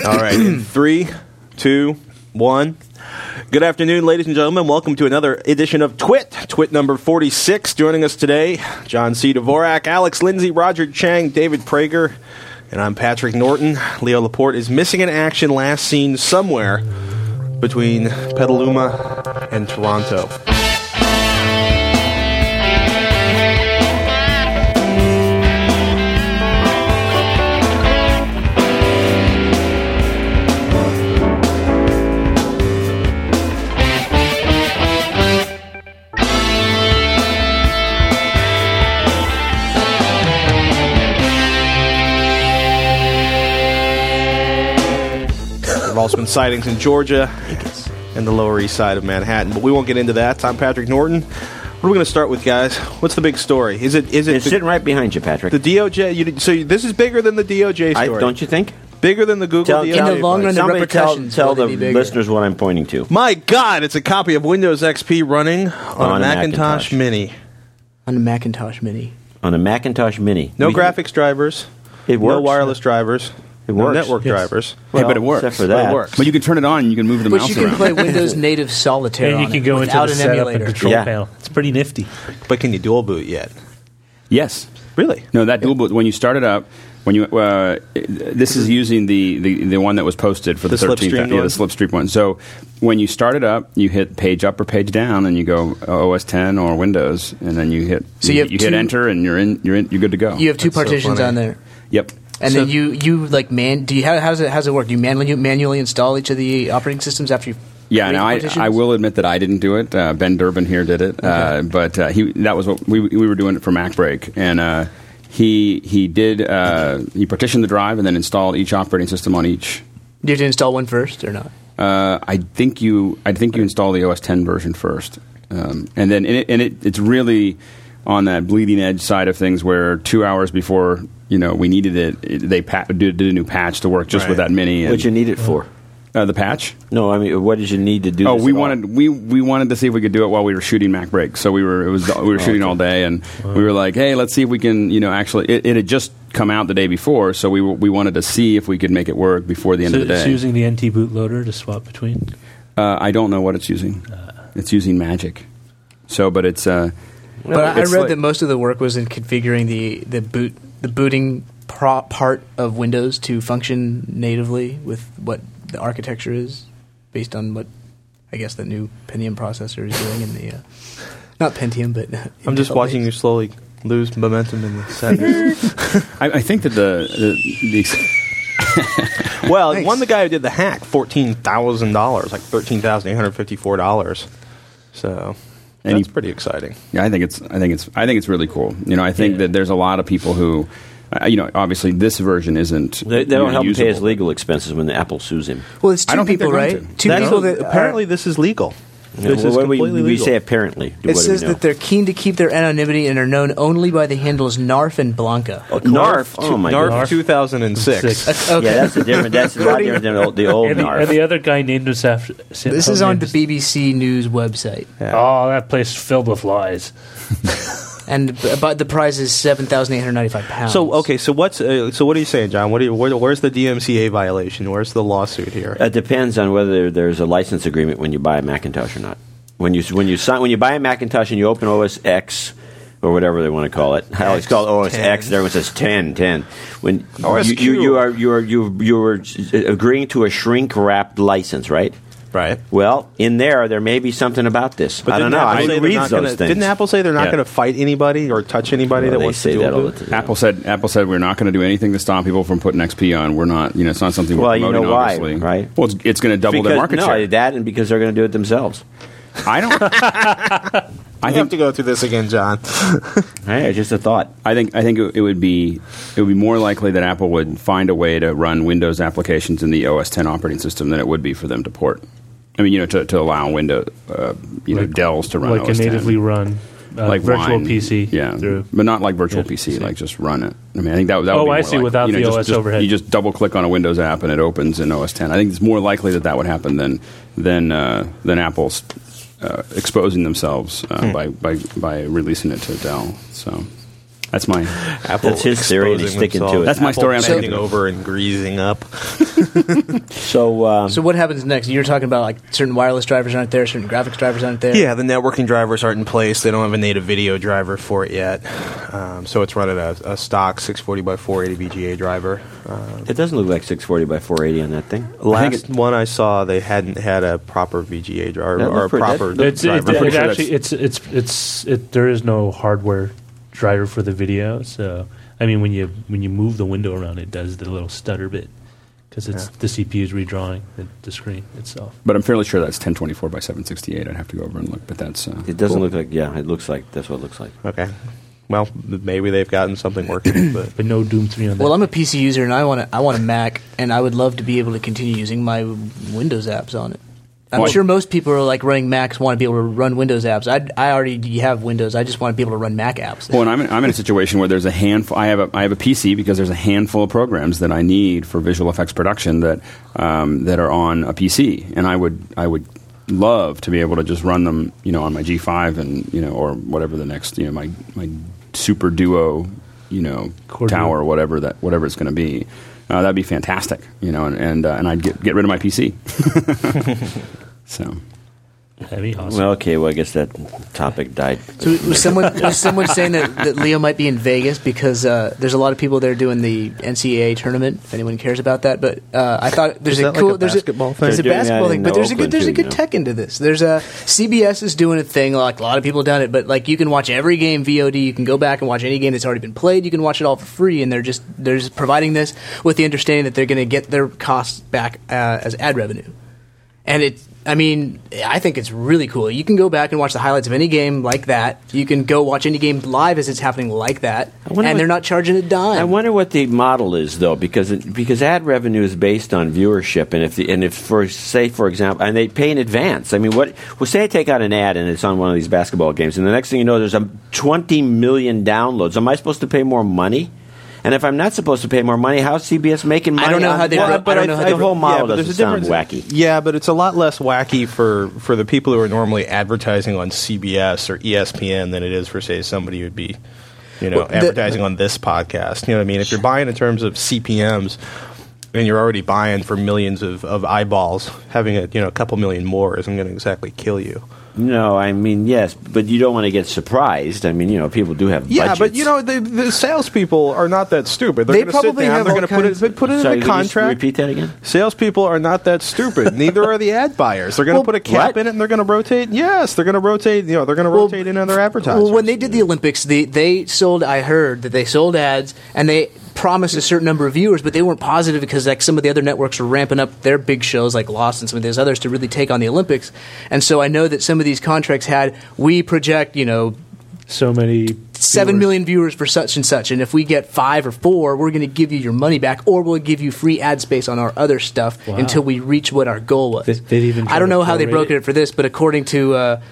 All right, in 3, 2, 1. Good afternoon, ladies and gentlemen. Welcome to another edition of Twit number 46. Joining us today, John C. Dvorak, Alex Lindsay, Roger Chang, David Prager, and I'm Patrick Norton. Leo Laporte is missing in action, last seen somewhere between Petaluma and Toronto. There have also been sightings in Georgia and the Lower East Side of Manhattan, but we won't get into that. I'm Patrick Norton. What are we going to start with, guys? What's the big story? Is it? It's sitting right behind you, Patrick. The DOJ. So this is bigger than the DOJ story, don't you think? Bigger than the Google DOJ. In the long run, the repercussions tell the will be bigger. listeners what I'm pointing to. My God, it's a copy of Windows XP running on a Macintosh Mini. On a Macintosh Mini. On a Macintosh Mini. No graphics drivers. It works. No wireless drivers. It no works. network drivers. Hey, but it works. Except for that. But it works. But you can turn it on and you can move the But mouse you can around. play Windows native solitaire And you on can it go into without the an setup emulator. and control Yeah. panel. It's pretty nifty. But can you dual boot yet? Yes. Really? No, that dual boot, when you start it up, when you this is using the one that was posted for the 13th. Slipstream Yeah, one? the Slipstream one. So when you start it up, you hit page up or page down, and you go OS 10 or Windows, and then you hit So you have hit two- enter, and you're good to go. You have two That's so partitions funny. on there. Yep. And So- then you like do you how's it work? Do you manually install each of the operating systems after you Yeah, create now partitions? I will admit that I didn't do it. Ben Durbin here did it, but that was what we were doing it for MacBreak, and he did he partitioned the drive and then installed each operating system on each. Do you have to install one first or not? I think you install the OS 10 version first, and then it's really on that bleeding edge side of things where 2 hours before we needed it, they did a new patch to work just with that Mini. And, What you need it for? the patch? No, I mean, what did you need to do? Oh, this we at all? wanted to see if we could do it while we were shooting MacBreak. So we were shooting all day, and we were like, hey, let's see if we can actually. It had just come out the day before, so we wanted to see if we could make it work before the end So of the day. it's using the NT bootloader to swap between? I don't know what it's using. It's using Magic. So, but it's. But I it's read like- that most of the work was in configuring the booting part of Windows to function natively with what the architecture is, based on what I guess the new Pentium processor is doing in the not Pentium, but I'm just watching you slowly lose momentum in the settings. I think that the Well, Thanks. one the guy who did the hack, $14,000, like $13,854. So And that's he- pretty exciting. Yeah, I think it's really cool. I think that there's a lot of people who, obviously this version isn't. They don't help him pay his usable. legal expenses when the Apple sues him. well, it's two I don't think people, they're right? going to. Two That's people what- that apparently this is legal. This is What do completely we legal. say apparently? It says that they're keen to keep their anonymity and are known only by the handles Narf and Blanca. Narf. Oh my Narf god. 2006. Okay. Yeah, that's a different. That's a lot different than the old And the Narf. other guy named us after... This is on the BBC News website, Oh, that place is filled with lies. but the prize is £7,895. So what are you saying, John? Where's the DMCA violation? Where's the lawsuit here? It depends on whether there's a license agreement when you buy a Macintosh or not. When you buy a Macintosh and you open OS X or whatever they want to call it, I always call it OS 10. X. Everyone says 10. When OS you are agreeing to a shrink wrapped license, right? Right. Well, in there may be something about this. I don't know. I didn't read those things. Didn't Apple say they're not Yeah. going to fight anybody or touch anybody that They wants say to do that all it? the time. Apple said we're not going to do anything to stop people from putting XP on. We're not. It's not something we're Well, you promoting. know why, obviously. right? Well, it's going to double their market share. That and because they're going to do it themselves. I don't. I have to go through this again, John. Hey, just a thought. I think it would be more likely that Apple would find a way to run Windows applications in the OS 10 operating system than it would be for them to port. I mean, to allow Windows, Dells to run Like OS a 10. natively run like virtual Wine. PC. yeah, through. but not like virtual Yeah, PC, see. like just run it. I mean, I think that would be Oh, more I see, like, without the OS overhead. You just double click on a Windows app and it opens in OS 10. I think it's more likely that would happen than Apple's exposing themselves by releasing it to Dell. So that's my Apple That's his theory, and he's exposing sticking to themselves. it. That's my story. I'm Apple sticking bending to. over and greasing up. So, So what happens next? You're talking about like certain wireless drivers aren't there, certain graphics drivers aren't there. Yeah, the networking drivers aren't in place. They don't have a native video driver for it yet. So it's running a stock 640 by 480 VGA driver. it doesn't look like 640 by 480 on that thing. Last one I saw, they hadn't had a proper VGA driver That or a looked pretty- proper that- It's driver. pretty sure actually there is no hardware driver for the video. So I mean, when you move the window around, it does the little stutter bit because it's the CPU is redrawing the screen itself. But I'm fairly sure that's 1024 by 768. I'd have to go over and look, but that's It doesn't look like. Yeah, it looks like that's what it looks like. Okay. Well, maybe they've gotten something working, but But no Doom 3 on that. Well, I'm a PC user and I want a Mac, and I would love to be able to continue using my Windows apps on it. I'm Well- sure most people are like running Macs want to be able to run Windows apps. I already have Windows. I just want to be able to run Mac apps. Well, and I'm in a situation where there's a handful. I have a PC because there's a handful of programs that I need for visual effects production that are on a PC, and I would love to be able to just run them, on my G5 and or whatever the next, my Super Duo, Core tower, Duo. whatever it's going to be. That'd be fantastic, and I'd get rid of my PC. So. That'd be awesome. Well, okay. Well, I guess that topic died. So was someone saying that Leo might be in Vegas because there's a lot of people there doing the NCAA tournament. If anyone cares about that, but I thought there's Is a that cool like a basketball thing? There's a They're doing basketball that thing, in but there's a Oakland good too, tech into this. There's a CBS is doing a thing like a lot of people have done it, but like you can watch every game VOD. You can go back and watch any game that's already been played. You can watch it all for free, and they're just providing this with the understanding that they're going to get their costs back as ad revenue. And I think it's really cool. You can go back and watch the highlights of any game like that. You can go watch any game live as it's happening like that, and they're not charging a dime. I wonder what the model is, though, because ad revenue is based on viewership, and if for example, and they pay in advance. I mean, say I take out an ad and it's on one of these basketball games, and the next thing you know, there's 20 million downloads. Am I supposed to pay more money? And if I'm not supposed to pay more money, how's CBS making money? I don't know how they broke- I don't know how they the whole model but doesn't there's a sound difference. wacky. Yeah, but it's a lot less wacky for the people who are normally advertising on CBS or ESPN than it is for, say, somebody who would be, advertising on this podcast. You know what I mean? If you're buying in terms of CPMs and you're already buying for millions of eyeballs, having a couple million more isn't going to exactly kill you. No, I mean, yes, but you don't want to get surprised. I mean, people do have budgets. But the salespeople are not that stupid. They're They going to sit probably down. have They're all going to put it Sorry, in the could you contract. repeat that again? Salespeople are not that stupid. Neither are the ad buyers. They're going to put a cap what? in it, and they're going to rotate. Yes, they're going to rotate. They're going to rotate in other advertisers. Well, when they did the Olympics, they sold. I heard that they sold ads and they promised a certain number of viewers, but they weren't positive because like some of the other networks were ramping up their big shows like Lost and some of those others to really take on the Olympics. And so I know that some of these contracts we project so many 7 million viewers for such and such, and if we get 5 or 4, we're going to give you your money back, or we'll give you free ad space on our other stuff until we reach what our goal was. They'd even I don't know try to how they prorate broke it. it for this, but according to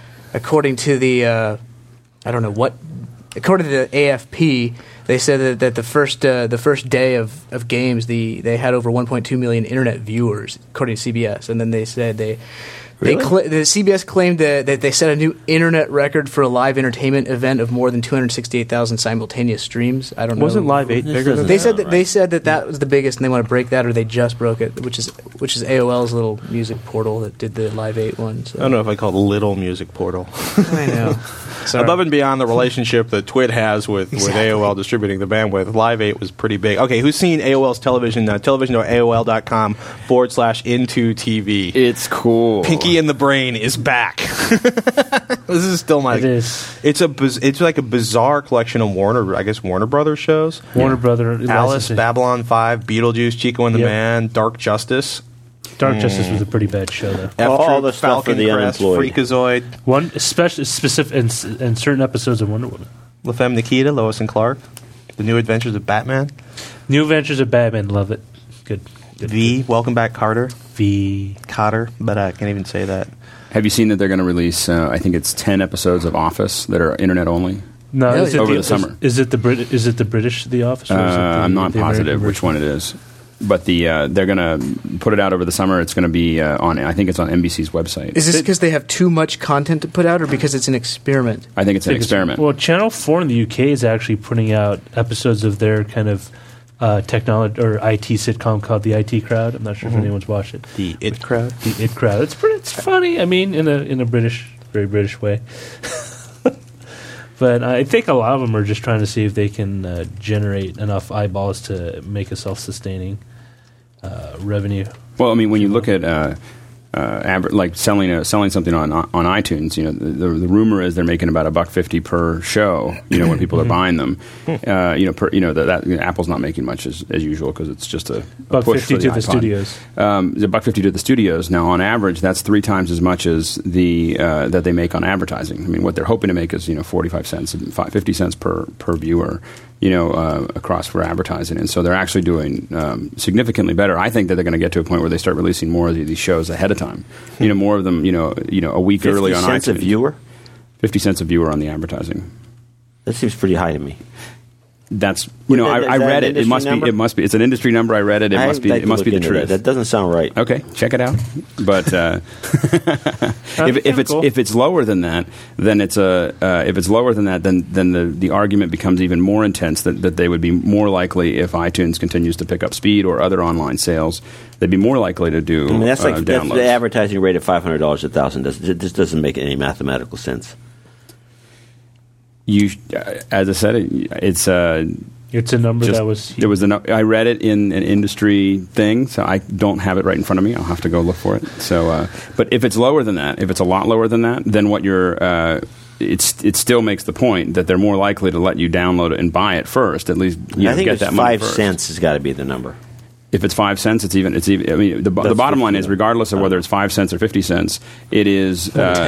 the I don't know what, according to the AFP, they said that the first day of games, they had over 1.2 million internet viewers, according to CBS, and then they said the CBS claimed that they set a new internet record for a live entertainment event of more than 268,000 simultaneous streams. I don't know. Wasn't Live 8 bigger than They that? said that was the biggest, and they want to break that, or they just broke it, which is AOL's little music portal that did the Live 8 one. So. I don't know if I call it Little Music Portal. I know. Sorry. Above and beyond the relationship that Twit has with AOL distributing the bandwidth, Live 8 was pretty big. Okay, who's seen AOL's television? Television.aol.com/into TV. It's cool. Pinky in the Brain is back. This is still my. It is. It's like a bizarre collection of Warner Brothers shows. Warner Brother Alice, licensing. Babylon 5, Beetlejuice, Chico and the Yep. Man, Dark Justice. Dark Justice was a pretty bad show, though. All the F-Troop, stuff for Falcon the Crest, unemployed. Freakazoid, One especially specific and certain episodes of Wonder Woman. La Femme Nikita, Lois and Clark, The New Adventures of Batman, New Adventures of Batman, love it. Good. Welcome Back Carter, Cotter. but I can't even say that. Have you seen that they're going to release? I think it's 10 episodes of Office that are internet only. No, Really? is it Over the summer. Is it the British The Office? Or is it the, I'm not the positive American which version? one it is, but they're going to put it out over the summer. It's going to be on. I think it's on NBC's website. Is this because they have too much content to put out, or because it's an experiment? I think it's an experiment. Well, Channel 4 in the UK is actually putting out episodes of their kind of technology or IT sitcom called The IT Crowd. I'm not sure if anyone's watched it. The It Crowd. The It Crowd. It's funny. I mean, in a very British way. But I think a lot of them are just trying to see if they can generate enough eyeballs to make a self-sustaining revenue. Well, I mean, when you look at like selling something on iTunes, the rumor is they're making about $1.50 per show. When people are buying them, that Apple's not making much as usual because it's just a push for $1.50 to iPod. the studios. $1.50 to the studios. Now, on average, that's 3 times as much as the that they make on advertising. I mean, what they're hoping to make is 45 cents, 50 cents per viewer. Across for advertising. And so they're actually doing significantly better. I think that they're going to get to a point where they start releasing more of these shows ahead of time. More of them, a week early on iTunes. 50 cents a viewer? 50 cents a viewer on the advertising. That seems pretty high to me. That's I read it. It must be. It must be. It's an industry number. I read it. It must be the truth. That doesn't sound right. Okay, check it out. But if it's lower than that, then then the argument becomes even more intense that they would be more likely if iTunes continues to pick up speed or other online sales. They'd be more likly to do. I mean, that's like downloads. That's the advertising rate of $500 $1,000. It just doesn't make any mathematical sense. As I said, it's a number that was. There was I read it in an industry thing, so I don't have it right in front of me. I'll have to go look for it. So, but if it's lower than that, if it's a lot lower than that, then what it still makes the point that they're more likely to let you download it and buy it first. At least I think get that money first. 5 cents has got to be the number. If it's 5 cents, it's even. I mean, the bottom line is, regardless of whether it's 5 cents or 50 cents, it is.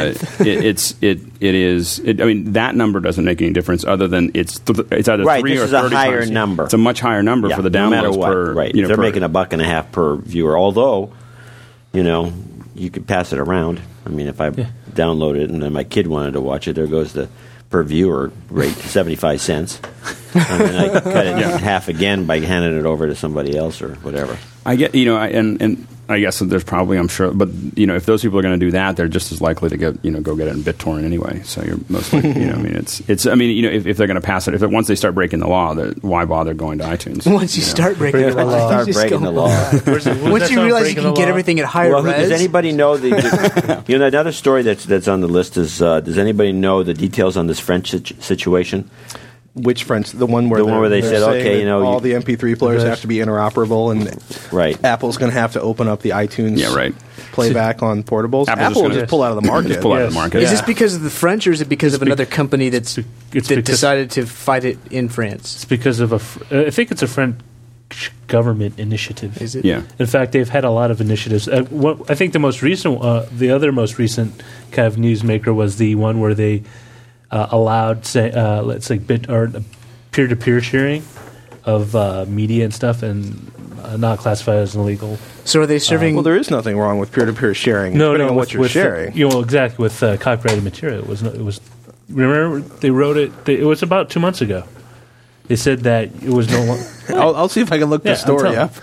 I mean, that number doesn't make any difference, other than it's either right, 3 or 30 times. This is a higher number. It's a much higher number for the downloads no matter what. per. Right, they're making $1.50 per viewer. Although, you could pass it around. I mean, if I download it and then my kid wanted to watch it, there goes the per viewer rate to 75 cents. And then I cut it in half again by handing it over to somebody else or whatever. I get, and I guess there's probably, I'm sure, but if those people are going to do that, they're just as likely to get, go get it in BitTorrent anyway. So you're mostly, I mean, if they're going to pass it, once they start breaking the law, why bother going to iTunes? Once you start breaking the law, once you realize you can get everything at higher res. Does anybody know another story that's on the list is does anybody know the details on this French situation? Which French? The one where they said, okay, all the MP3 players have to be interoperable, and Apple's going to have to open up the iTunes playback on portables. Apple will just pull out of the market. Is this because of the French, or is it because of another company that decided to fight it in France? It's because of I think it's a French government initiative. Is it? Yeah. In fact, they've had a lot of initiatives. I think the other most recent kind of newsmaker was the one where they allowed, let's say, peer-to-peer sharing of media and stuff, and not classified as illegal. So are they serving? Well, there is nothing wrong with peer-to-peer sharing. No, on what you're sharing. Exactly with copyrighted material. It was. Remember, they wrote it. It was about 2 months ago. They said that it was no longer. I'll see if I can look the story up.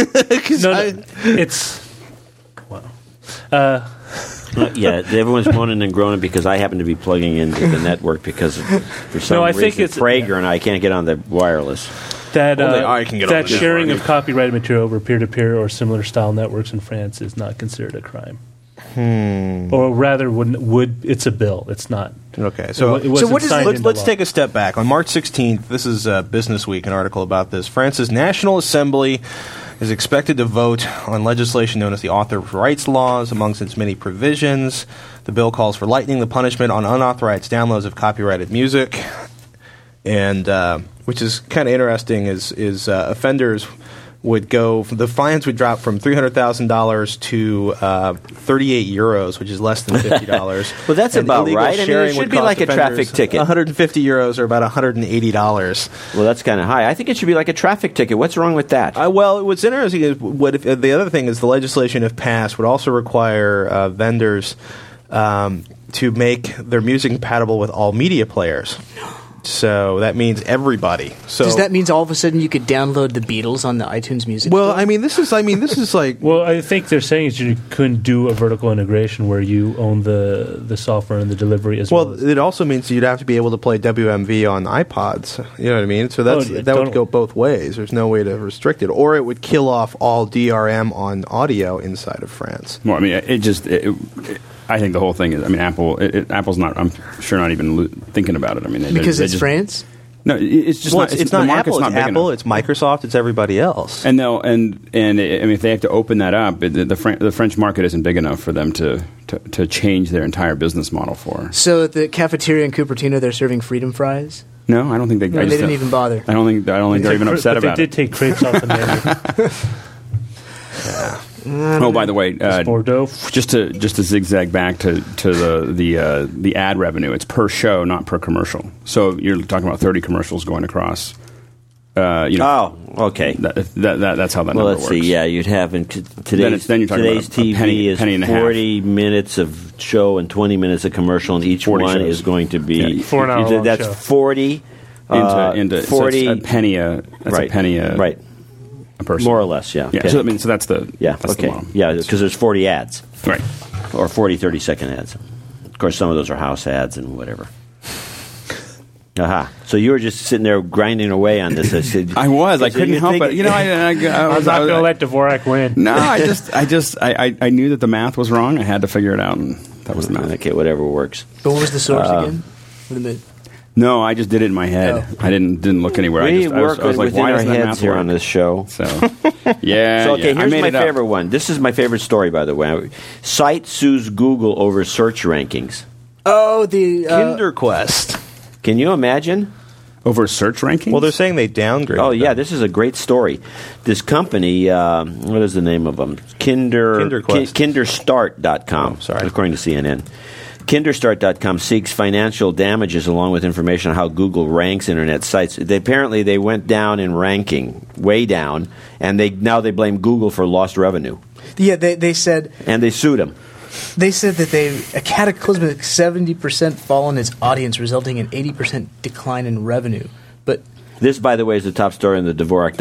It's wow. Everyone's moaning and groaning because I happen to be plugging into the network because for some reason think it's Prager and I can't get on the wireless. That sharing of copyrighted material over peer-to-peer or similar style networks in France is not considered a crime. Or rather, it's a bill. It's not. Okay, let's take a step back. On March 16th, this is Business Week, an article about this. France's National Assembly is expected to vote on legislation known as the Author Rights Laws. Amongst its many provisions, the bill calls for lightening the punishment on unauthorized downloads of copyrighted music, and which is kind of interesting. Is offenders would the fines would drop from $300,000 to 38 euros, which is less than $50. Well, that's about right. I mean, it should be like a traffic ticket. 150 euros or about $180. Well, that's kind of high. I think it should be like a traffic ticket. What's wrong with that? Well, what's interesting is the other thing is the legislation, if passed, would also require vendors to make their music compatible with all media players. So that means everybody. So Does that mean all of a sudden you could download the Beatles on the iTunes Music well, Store? I mean, this is like Well, I think they're saying is you couldn't do a vertical integration where you own the software and the delivery as well. well, it also means you'd have to be able to play WMV on iPods. You know what I mean? So that would don't- go both ways. There's no way to restrict it, or it would kill off all DRM on audio inside of France. Well, I mean, I think the whole thing is. I mean, Apple's not. I'm sure not even thinking about it. I mean, because they it's just, France? No, it's just Well, not. it's the not market's Apple. not It's big Apple. enough. It's Microsoft. It's everybody else. And I mean, if they have to open that up, the French market isn't big enough for them to change their entire business model for. So at the cafeteria in Cupertino, they're serving freedom fries? No, I don't think they. No, I they just didn't don't- even bother. I don't think they're even upset but about they it. did take crepes off the menu. Oh, by the way, Bordeaux. just to zigzag back to the ad revenue, it's per show, not per commercial. So you're talking about 30 commercials going across. Oh, okay. That's how that Well, number let's works. see. Yeah, you'd have in today's then you're talking today's about a TV penny is and a half. 40 minutes of show and 20 minutes of commercial, and each 40 one shows. is going to be Yeah, 4 hour long That's show. 40 into 40 so it's a penny a right, a penny right, a person, more or less. Yeah. Yeah. Okay. So I mean, so that's the Yeah. that's Okay. the model. Yeah, because there's 40 ads Right. or 40 30-second ads. Of course, some of those are house ads and whatever. Aha. So you were just sitting there grinding away on this. I was. I couldn't help think- it. You know, I I'm was not going to let Dvorak win. No, I knew that the math was wrong. I had to figure it out, and that was the math. Okay, whatever works. But what was the source again? Wait a minute. No, I just did it in my head. Oh. I didn't look anywhere. We I work was like, within why our doesn't that heads math here work? on this show. So, yeah. So, okay, yeah. I here's made my it up. favorite one. This is my favorite story, by the way. Site sues Google over search rankings. Oh, the KinderQuest. Can you imagine? Over search rankings? Well, they're saying they downgraded. Oh, yeah, them. this is a great story. This company, what is the name of them? KinderQuest. Kinderstart.com, Oh, sorry. according to CNN. Kinderstart.com seeks financial damages along with information on how Google ranks internet sites. They went down in ranking, way down, and now they blame Google for lost revenue. Yeah, they said And they sued them. that a cataclysmic 70% fall in its audience, resulting in 80% decline in revenue. But This, by the way, is the top story on the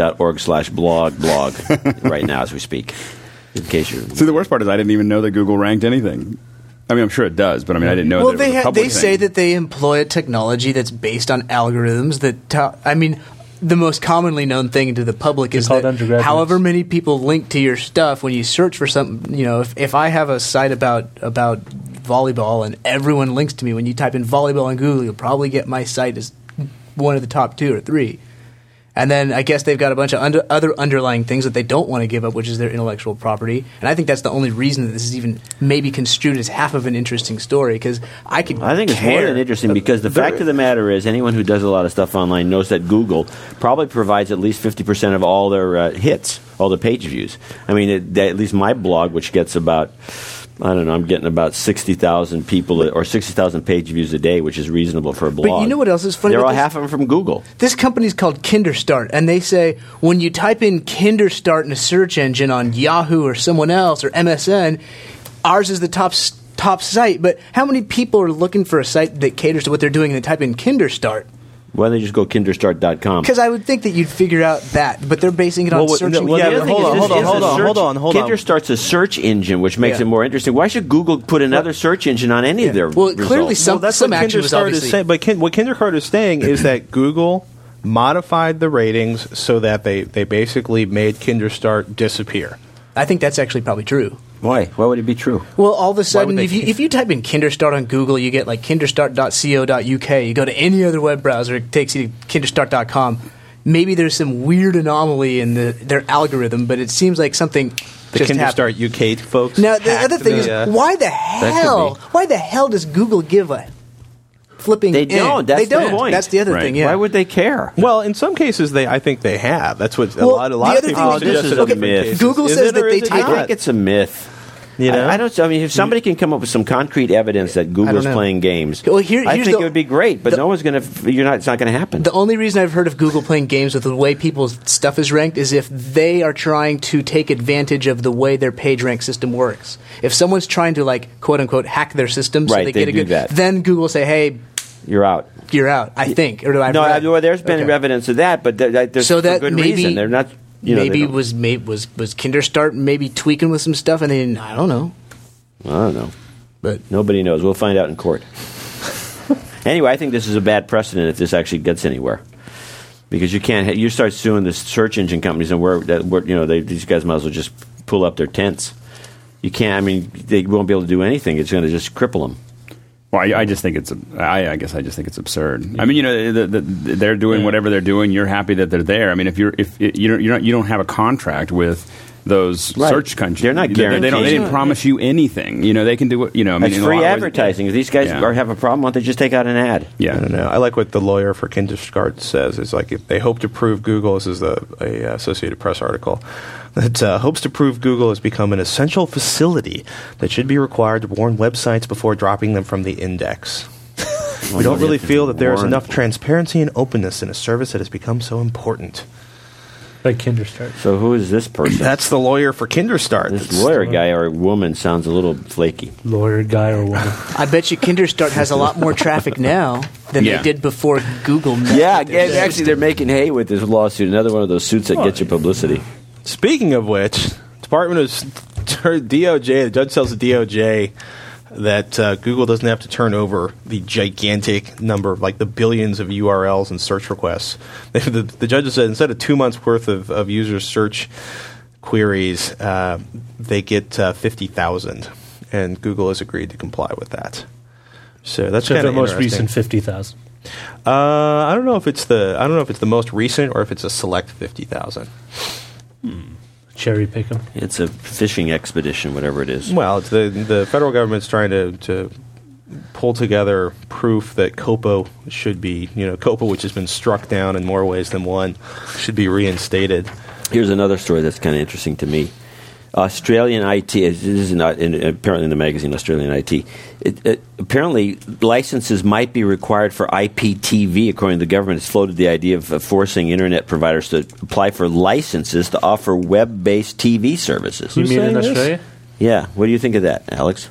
Dvorak.org/blog right now as we speak. In case you're... See, the worst part is I didn't even know that Google ranked anything. I mean, I'm sure it does, but I mean, I didn't know well, that it was a public they say thing. that they employ a technology that's based on algorithms that the most commonly known thing to the public is called that undergraduates. however many people link to your stuff when you search for something, if I have a site about volleyball and everyone links to me, when you type in volleyball on Google, you'll probably get my site as one of the top 2 or 3. And then I guess they've got a bunch of other underlying things that they don't want to give up, which is their intellectual property. And I think that's the only reason that this is even maybe construed as half of an interesting story, because I think it's more than interesting because the fact of the matter is anyone who does a lot of stuff online knows that Google probably provides at least 50% of all their hits, all the page views. I mean, at least my blog, which gets about... I don't know, I'm getting about 60,000 people or 60,000 page views a day, which is reasonable for a blog. But you know what else is funny They're about all this? half of them from Google. This company's called Kinderstart, and they say when you type in Kinderstart in a search engine on Yahoo or someone else or MSN, ours is the top site. But how many people are looking for a site that caters to what they're doing and they type in Kinderstart? Why don't they just go kinderstart.com? Because I would think that you'd figure out that, but they're basing it on searching. yeah, but hold on. Kinderstart's a search engine, which makes it more interesting. Why should Google put another search engine on any of their results? Clearly some action was KinderStart obviously... is saying. But what KinderCart is saying is that Google modified the ratings so that they basically made KinderStart disappear. I think that's actually probably true. Why? Why would it be true? Well, all of a sudden, they if you type in Kinderstart on Google, you get like kinderstart.co.uk. You go to any other web browser, it takes you to kinderstart.com. Maybe there's some weird anomaly in their algorithm, but it seems like something The just happened. KinderStart UK folks. Now, the other thing is, why the could be. hell does Google give a flipping They in? don't. That's they don't. the point. That's the other Right. thing, yeah. Why would they care? Well, in some cases, I think they have. That's what Well, a the lot of other people thing is- this is suggested a in different myth. cases. Google Is says it that or they is it take- I not? think it's a myth. You know? I don't. I mean, if somebody can come up with some concrete evidence that Google's know. playing games, Well, I here's think the- it would be great. But the- no one's going to. It's not going to happen. The only reason I've heard of Google playing games with the way people's stuff is ranked is if they are trying to take advantage of the way their page rank system works. If someone's trying to, like, quote unquote, hack their system so Right, they they get a do good, that. then Google will say, hey, you're out. You're out. I think. Or do I? No, there's been evidence of that, but there's so that for good maybe, reason. They're not. Maybe was Kinderstart maybe tweaking with some stuff, and they didn't. I don't know. I don't know. But nobody knows. We'll find out in court. Anyway, I think this is a bad precedent if this actually gets anywhere, because you start suing the search engine companies, and these guys might as well just pull up their tents. You can't. I mean, they won't be able to do anything. It's going to just cripple them. Well, I just think it's. I guess I just think it's absurd. I mean, they're doing whatever they're doing. You're happy that they're there. I mean, if you don't have a contract with those search countries, they're not guaranteed. They didn't promise you anything. They can do what. I mean, it's free advertising. If these guys have a problem, why don't they just take out an ad? Yeah, I don't know. I like what the lawyer for Kinderstart says. It's like if they hope to prove Google. This is a Associated Press article. That hopes to prove Google has become an essential facility that should be required to warn websites before dropping them from the index. We don't really feel that there is enough transparency and openness in a service that has become so important. Like Kinderstart. So who is this person? That's the lawyer for Kinderstart. This lawyer guy or woman sounds a little flaky. Lawyer guy or woman. I bet you Kinderstart has a lot more traffic now than they did before Google. Actually, they're making hay with this lawsuit. Another one of those suits that get you publicity. Speaking of which, Department of DOJ, the judge tells the DOJ that Google doesn't have to turn over the gigantic number of, the billions of URLs and search requests. The judge said instead of 2 months' worth of user search queries, they get 50,000, and Google has agreed to comply with that. So that's kind of the most recent 50,000. I don't know if it's the most recent or if it's a select 50,000. Cherry pick them. It's a fishing expedition, whatever it is. Well, it's the federal government's trying to pull together proof that COPA should be, COPA, which has been struck down in more ways than one, should be reinstated. Here's another story that's kind of interesting to me. Australian IT, this is not apparently in the magazine Australian IT, apparently licenses might be required for IPTV, according to the government. It's floated the idea of forcing internet providers to apply for licenses to offer web-based TV services. You mean in Australia? Yeah. What do you think of that, Alex?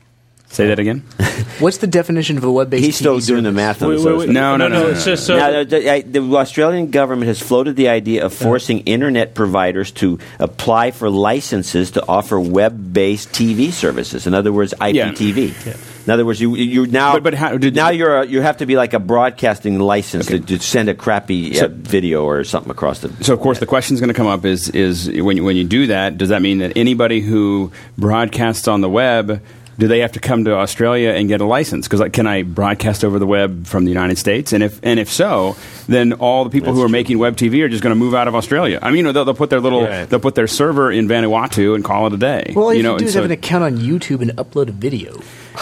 Say that again. What's the definition of a web-based He's still TV doing service? the math on this. No. It's just so. Now, the Australian government has floated the idea of forcing internet providers to apply for licenses to offer web-based TV services. In other words, IPTV. Yeah. In other words, you now but how, you have to be like a broadcasting license to send a crappy video or something across the. So of course the question is going to come up is when you do that, does that mean that anybody who broadcasts on the web, do they have to come to Australia and get a license? Because can I broadcast over the web from the United States? And if so, then all the people who are making web TV are just going to move out of Australia. I mean, they'll put their they'll put their server in Vanuatu and call it a day. Well, all you have to do is have an account on YouTube and upload a video.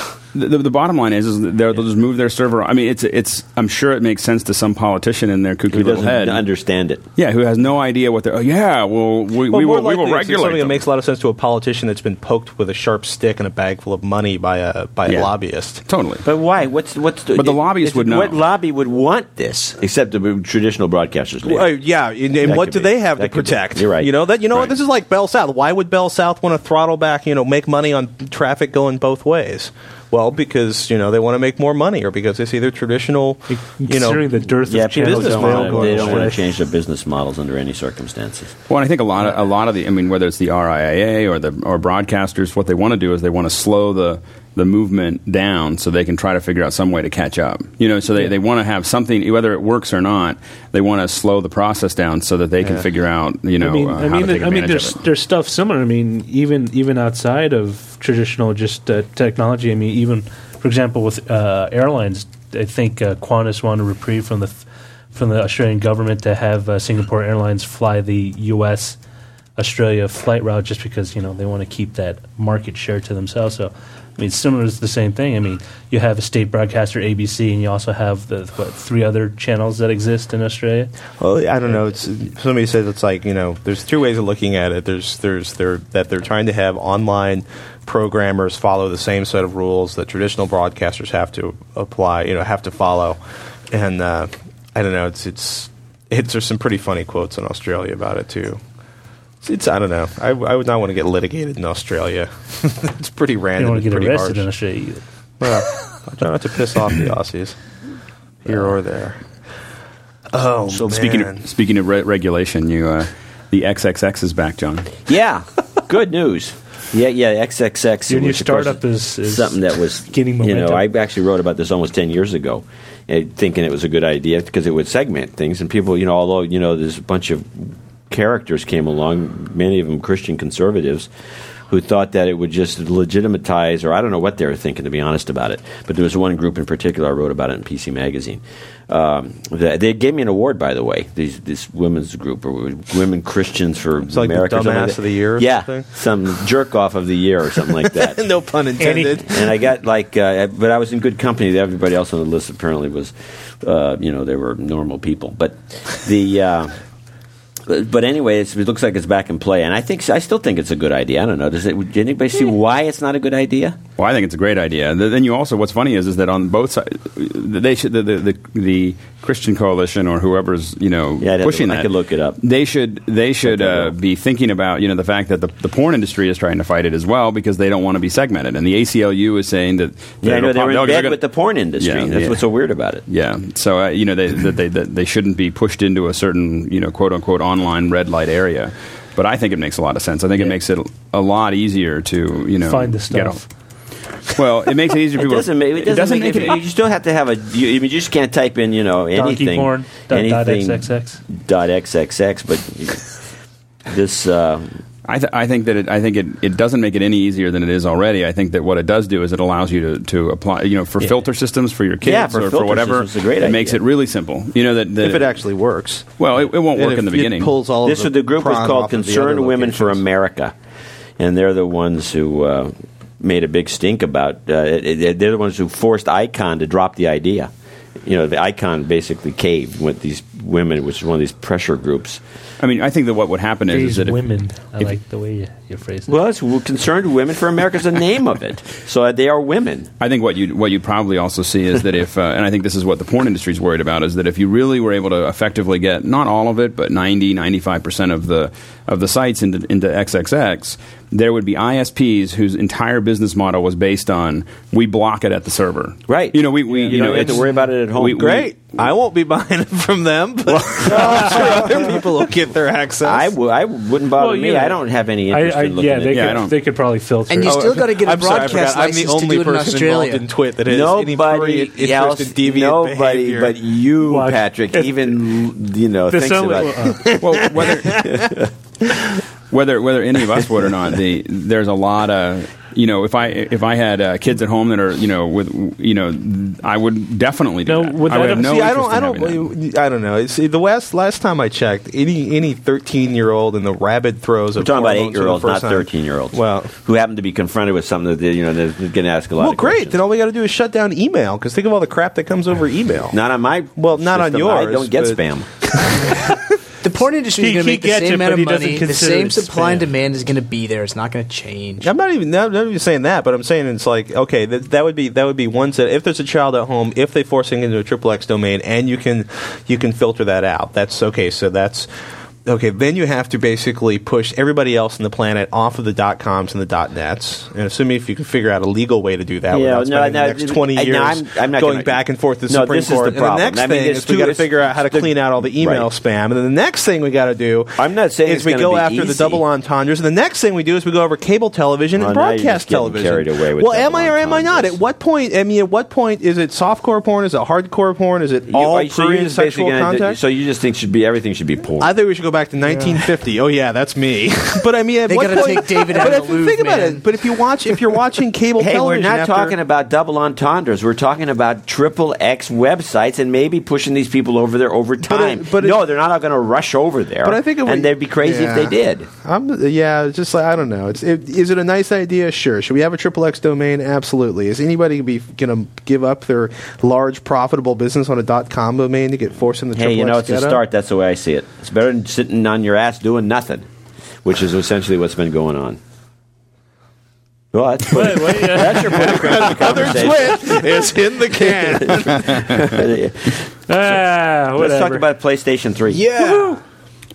The bottom line is they'll just move their server. I mean, it's. I'm sure it makes sense to some politician in their kooky little head. Understand it. Yeah, who has no idea what they're. We will regulate something that them. makes a lot of sense to a politician that's been poked with a sharp stick and a bag full of money by a lobbyist. Totally. But why? What's the? But the lobbyists would know. What lobby would want this? Except the traditional broadcasters. And what do they have to protect? You're right. What? This is like Bell South. Why would Bell South want to throttle back? Make money on traffic going both ways. Well, because they want to make more money, or because they see their traditional, considering the dearth of channels, business model. They don't want to change their business models under any circumstances. Well, and I think a lot of the, whether it's the RIAA or broadcasters, what they want to do is they want to slow the movement down so they can try to figure out some way to catch up. So they want to have something, whether it works or not, they want to slow the process down so that they can figure out, how to take advantage of it. There's stuff similar. Even outside of traditional technology. Even, for example, with airlines, I think Qantas wanted a reprieve from the Australian government to have Singapore Airlines fly the U.S. Australia flight route just because they want to keep that market share to themselves. So. Similar is the same thing. You have a state broadcaster, ABC, and you also have the 3 other channels that exist in Australia. Well, I don't know. Somebody says it's like there's 2 ways of looking at it. There's that they're trying to have online programmers follow the same set of rules that traditional broadcasters have to apply. Have to follow, and I don't know. There's some pretty funny quotes in Australia about it too. I don't know. I would not want to get litigated in Australia. It's pretty random. You don't want to get pretty arrested harsh. in Australia either. Well, I try not to piss off the Aussies. here or there. Oh, So man. speaking of regulation, the XXX is back, John. Yeah, good news. Yeah, XXX. Your new which, of course, startup is something that was gaining You know, momentum. I actually wrote about this almost 10 years ago, thinking it was a good idea because it would segment things, and people, although there's a bunch of characters came along, many of them Christian conservatives, who thought that it would just legitimatize, or I don't know what they were thinking, to be honest about it. But there was one group in particular, I wrote about it in PC Magazine. They gave me an award, by the way, this women's group, or Women Christians for It's like America. the something like dumbass that. of the year or yeah, something? some jerk-off of the year or something like that. No pun intended. And I got but I was in good company. Everybody else on the list apparently was, they were normal people. But but anyway, it looks like it's back in play, and I still think it's a good idea. I don't know. Did anybody see why it's not a good idea? Well, I think it's a great idea. Then you also, what's funny is that on both sides, they should the Christian Coalition or whoever's pushing that. I could look it up. They should be thinking about the fact that the porn industry is trying to fight it as well because they don't want to be segmented, and the ACLU is saying that Yeah, I know they were in they're bed gonna- with the porn industry. Yeah, That's yeah. what's so weird about it. Yeah, so they shouldn't be pushed into a certain quote unquote online red light area, but I think it makes a lot of sense. I think it makes it a lot easier to Find the get stuff. Well, it makes it easier for It people. doesn't make it. You still have to have you just can't type in Donkey anything. porn. anything .xxx. .xxx, but this. I think it doesn't make it any easier than it is already. I think that what it does do is it allows you to apply, for filter systems for your kids Yeah, for or for filter whatever. systems, it's a great it makes idea. it really simple. That If it actually works. well, it won't And work if in the it beginning. pulls all This of was the group was prong called off of the Concerned other Women for locations. America, and they're the ones who made a big stink about. They're the ones who forced Icon to drop the idea. The Icon basically caved with these women, which is one of these pressure groups. I mean, I think that what would happen is These that if, women. I like the way you phrased it. Well, it's Concerned Women for America is the name of it, so they are women. I think what you'd probably also see is that if, and I think this is what the porn industry is worried about, is that if you really were able to effectively get not all of it, but 95% of the sites into XXX, there would be ISPs whose entire business model was based on we block it at the server. Right. We You don't have to worry about it at home. Great. I won't be buying it from them, but I'm sure other people will get their access. I wouldn't bother Well, me. yeah. I don't have any interest in looking at it. I don't. They could probably filter. And you it. still got to get a I'm sorry, I broadcast forgot. I'm the license to only do it in person Australia. involved in Twit that has any Nobody interest else, in deviant nobody behavior. but you, Watch. Patrick, If- even There's thinks some- about it. Well, whether any of us would or not, there's a lot of if I had kids at home that are I would definitely do No, that. would I would that- have no See, I interest in don't, having that. I don't know. See, last time I checked, any 13-year-old in the rabid throes We're of talking about hormones for the 8-year-olds, not first time. 13-years. Well, who happen to be confronted with something that they're going to ask a lot well, of great. questions. Then all we got to do is shut down email. Because think of all the crap that comes over email. Not on my Well, not on system. yours, I don't get but- spam. The porn industry is He- going to he make the gets same it, amount but of he doesn't money. The consider same it supply and spam. demand is going to be there. It's not going to change. I'm not even saying that, but I'm saying it's like, okay, that would be one set. If there's a child at home, if they force it into a XXX domain, and you can filter that out, that's okay. So that's okay. Then you have to basically push everybody else on the planet off of the .coms and the .nets, and assuming if you can figure out a legal way to do that without spending the next 20 years I'm not going gonna- back and forth to the No, Supreme this is Court. the And the problem. next I mean, thing there's is we got to two- figure out how to clean out all the email Right. spam, and then the next thing we got to do I'm not saying is it's we gonna go be after the easy. double entendres, and the next thing we do is we go over cable television and Well, now you're broadcast just getting television. carried away with well, am I or am I not? double At what point? I mean, at what point is it softcore porn? Is it hardcore porn? Is it all so you're Korean just basically sexual gonna contact? so you just think everything should be porn. I think we should go back to 1950. Oh yeah, that's me. But I mean, at They what gotta point? take David out but of if the you Louvre, think about man. it, but if you're watching cable Hey, we're television, not after, talking about double entendres. We're talking about XXX websites and maybe pushing these people over there over time. but no, they're not going to rush over there. But I think it would- and they'd be crazy if they did. It's just like I don't know. Is it a nice idea? Sure. Should we have a XXX domain? Absolutely. Is anybody going to give up their large profitable business on a .com domain to get forced in the XXX Hey, it's a ghetto? start. That's the way I see it. It's better than sitting on your ass doing nothing, which is essentially what's been going on. Well, that's that's your political Another conversation. twit is in the can. Whatever. Let's talk about PlayStation 3. Yeah.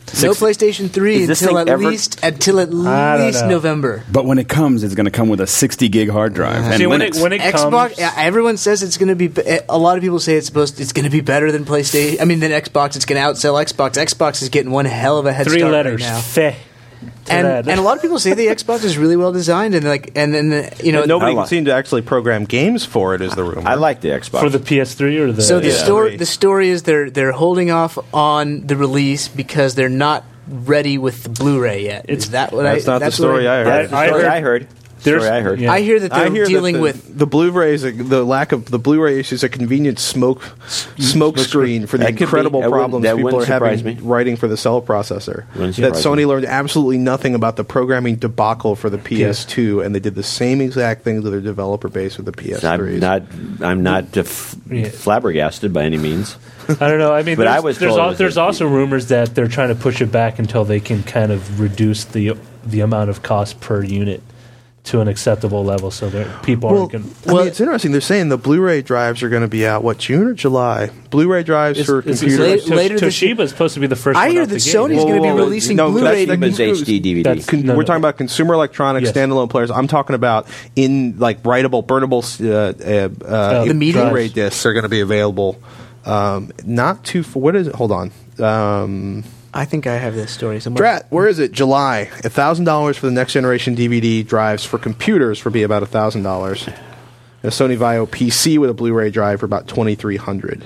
No PlayStation 3 Is this until thing at ever- least I don't know. November. But when it comes, it's going to come with a 60 gig hard drive. And See, when it Xbox, comes, yeah, everyone says it's going to be. A lot of people say it's going to be better than PlayStation. I mean, than Xbox. It's going to outsell Xbox. Xbox is getting one hell of a head 3 start letters. right now. Feh. to And that. a lot of people say the Xbox is really well designed, and then Nobody I can like- seem to actually program games for it, is the rumor. I like the Xbox. For the PS3 or the... So the Yeah. story is they're holding off on the release because they're not ready with the Blu-ray yet. Is that what That's not the what story I heard. That's the story I heard. There's- Story I heard. yeah. I hear that I they're hear dealing that with. the Blu-rays, the lack of the Blu-ray issue is a convenient smoke screen for the That could be. incredible That wouldn't- problems that people are wouldn't surprise having me. writing for the cell processor. Wouldn't That surprise Sony me. learned absolutely nothing about the programming debacle for the PS2, and they did the same exact thing to their developer base with the PS3. I'm not Yeah. flabbergasted by any means. I don't know. I mean, But I there's, was told it was there's a- also rumors that they're trying to push it back until they can kind of reduce the amount of cost per unit to an acceptable level, so that people Well, aren't going. I mean, it's interesting. They're saying the Blu-ray drives are going to be out, June or July? Blu-ray drives for computers. later this year. Toshiba is supposed to be the first. I one hear out that the gate. Sony's going to be Whoa, releasing no, Blu-ray. that's- It's HD DVD. That's- no, We're no. talking about consumer electronics, Yes. standalone players. I'm talking about in writable, burnable The media? Blu-ray discs are going to be available. Not too. What is it? Hold on. I think I have this story somewhere. Drat, where is it? July. $1,000 for the next generation DVD drives for computers for be about $1,000. A Sony Vaio PC with a Blu-ray drive for about $2,300.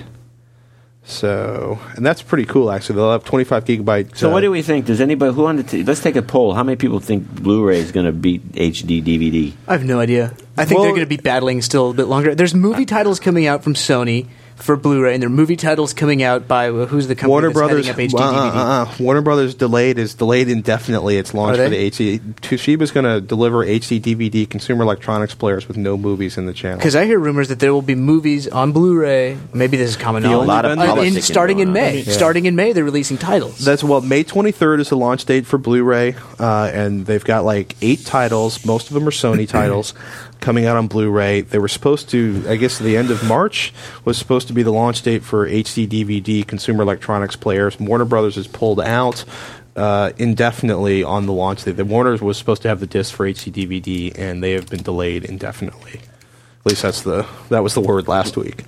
So, and that's pretty cool. Actually, they'll have 25 gigabyte. So what do we think? Does anybody who wanted to? Let's take a poll. How many people think Blu-ray is going to beat HD DVD? I have no idea. I think Well- they're going to be battling still a bit longer. There's movie titles coming out from Sony for Blu-ray, and there are movie titles coming out by who's the company Warner that's Brothers? heading up HD DVD. Warner Brothers is delayed indefinitely. Its launch Are for they? the HD. Toshiba's going to deliver HD DVD consumer electronics players with no movies in the channel. Because I hear rumors that there will be movies on Blu-ray. Maybe this is common The knowledge. only A lot of vendor- politicking starting in going on. May. Starting in May, they're releasing titles. That's May 23rd is the launch date for Blu-ray, and they've got 8 titles. Most of them are Sony titles coming out on Blu-ray. They were supposed to, I guess, the end of March was supposed to be the launch date for HD DVD consumer electronics players. Warner Brothers has pulled out indefinitely on the launch date. The Warner was supposed to have the disc for HD DVD, and they have been delayed indefinitely. At least that was the word last week.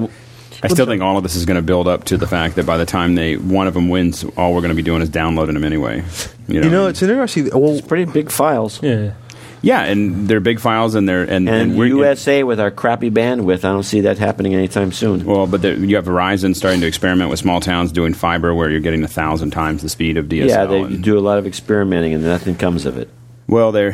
I still think all of this is going to build up to the fact that by the time one of them wins, all we're going to be doing is downloading them anyway. It's an interesting. Well, Pretty big files. Yeah. Yeah, and they're big files, and they're And we're USA with our crappy bandwidth, I don't see that happening anytime soon. Well, but you have Verizon starting to experiment with small towns doing fiber, where you're getting 1,000 times the speed of DSL. Yeah, they and- do a lot of experimenting, and nothing comes of it. Well, I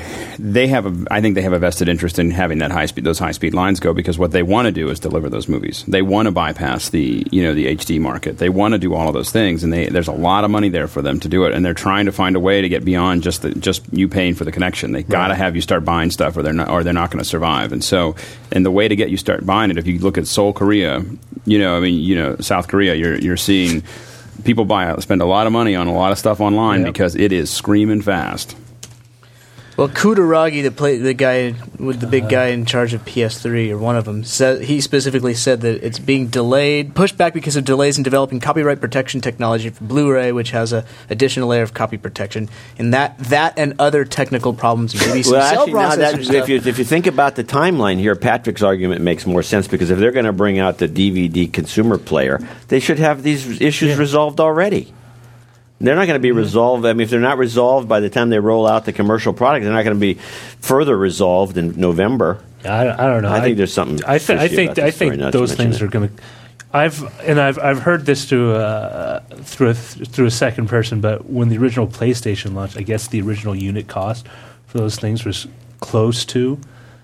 think they have a vested interest in having those high speed lines go, because what they want to do is deliver those movies. They want to bypass the HD market. They want to do all of those things, and there's a lot of money there for them to do it. And they're trying to find a way to get beyond just you paying for the connection. They got to have you start buying stuff, or they're not going to survive. And the way to get you start buying it, if you look at Seoul, Korea, South Korea, you're seeing people spend a lot of money on a lot of stuff online because it is screaming fast. Well, Kutaragi, the guy with the big guy in charge of PS3, or one of them, he specifically said that it's being pushed back because of delays in developing copyright protection technology for Blu-ray, which has an additional layer of copy protection, and that and other technical problems, maybe some cell processor stuff. If you think about the timeline here, Patrick's argument makes more sense, because if they're going to bring out the DVD consumer player, they should have these issues resolved already. They're not going to be resolved. I mean, if they're not resolved by the time they roll out the commercial product, they're not going to be further resolved in November. I don't know. I think there's something. I think fishy about this story, not to those mention things it. are going to. I've heard this through a second person, but when the original PlayStation launched, I guess the original unit cost for those things was close to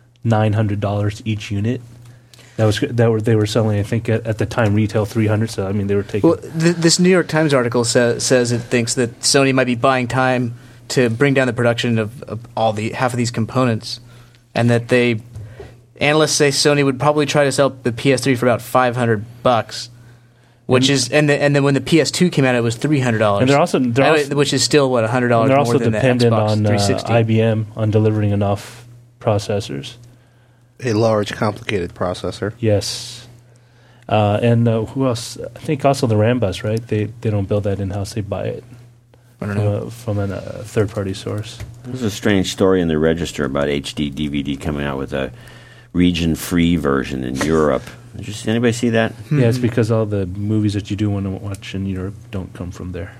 $900 each unit. They were selling, I think, at the time retail $300. So I mean, they were taking. Well, this New York Times article says it thinks that Sony might be buying time to bring down the production of half of these components, and that analysts say Sony would probably try to sell the PS3 for about $500, which is and then when the PS2 came out, it was $300, And they're also which is still $100 they're more also than dependent the Xbox on 360. IBM on delivering enough processors. a large, complicated processor. Yes. And who else? I think also the RAM bus, right? They don't build that in-house. They buy it. I don't know. from a third-party source. There's a strange story in the Register about HD DVD coming out with a region-free version in Europe. Did anybody see that? Yeah, it's because all the movies that you do want to watch in Europe don't come from there.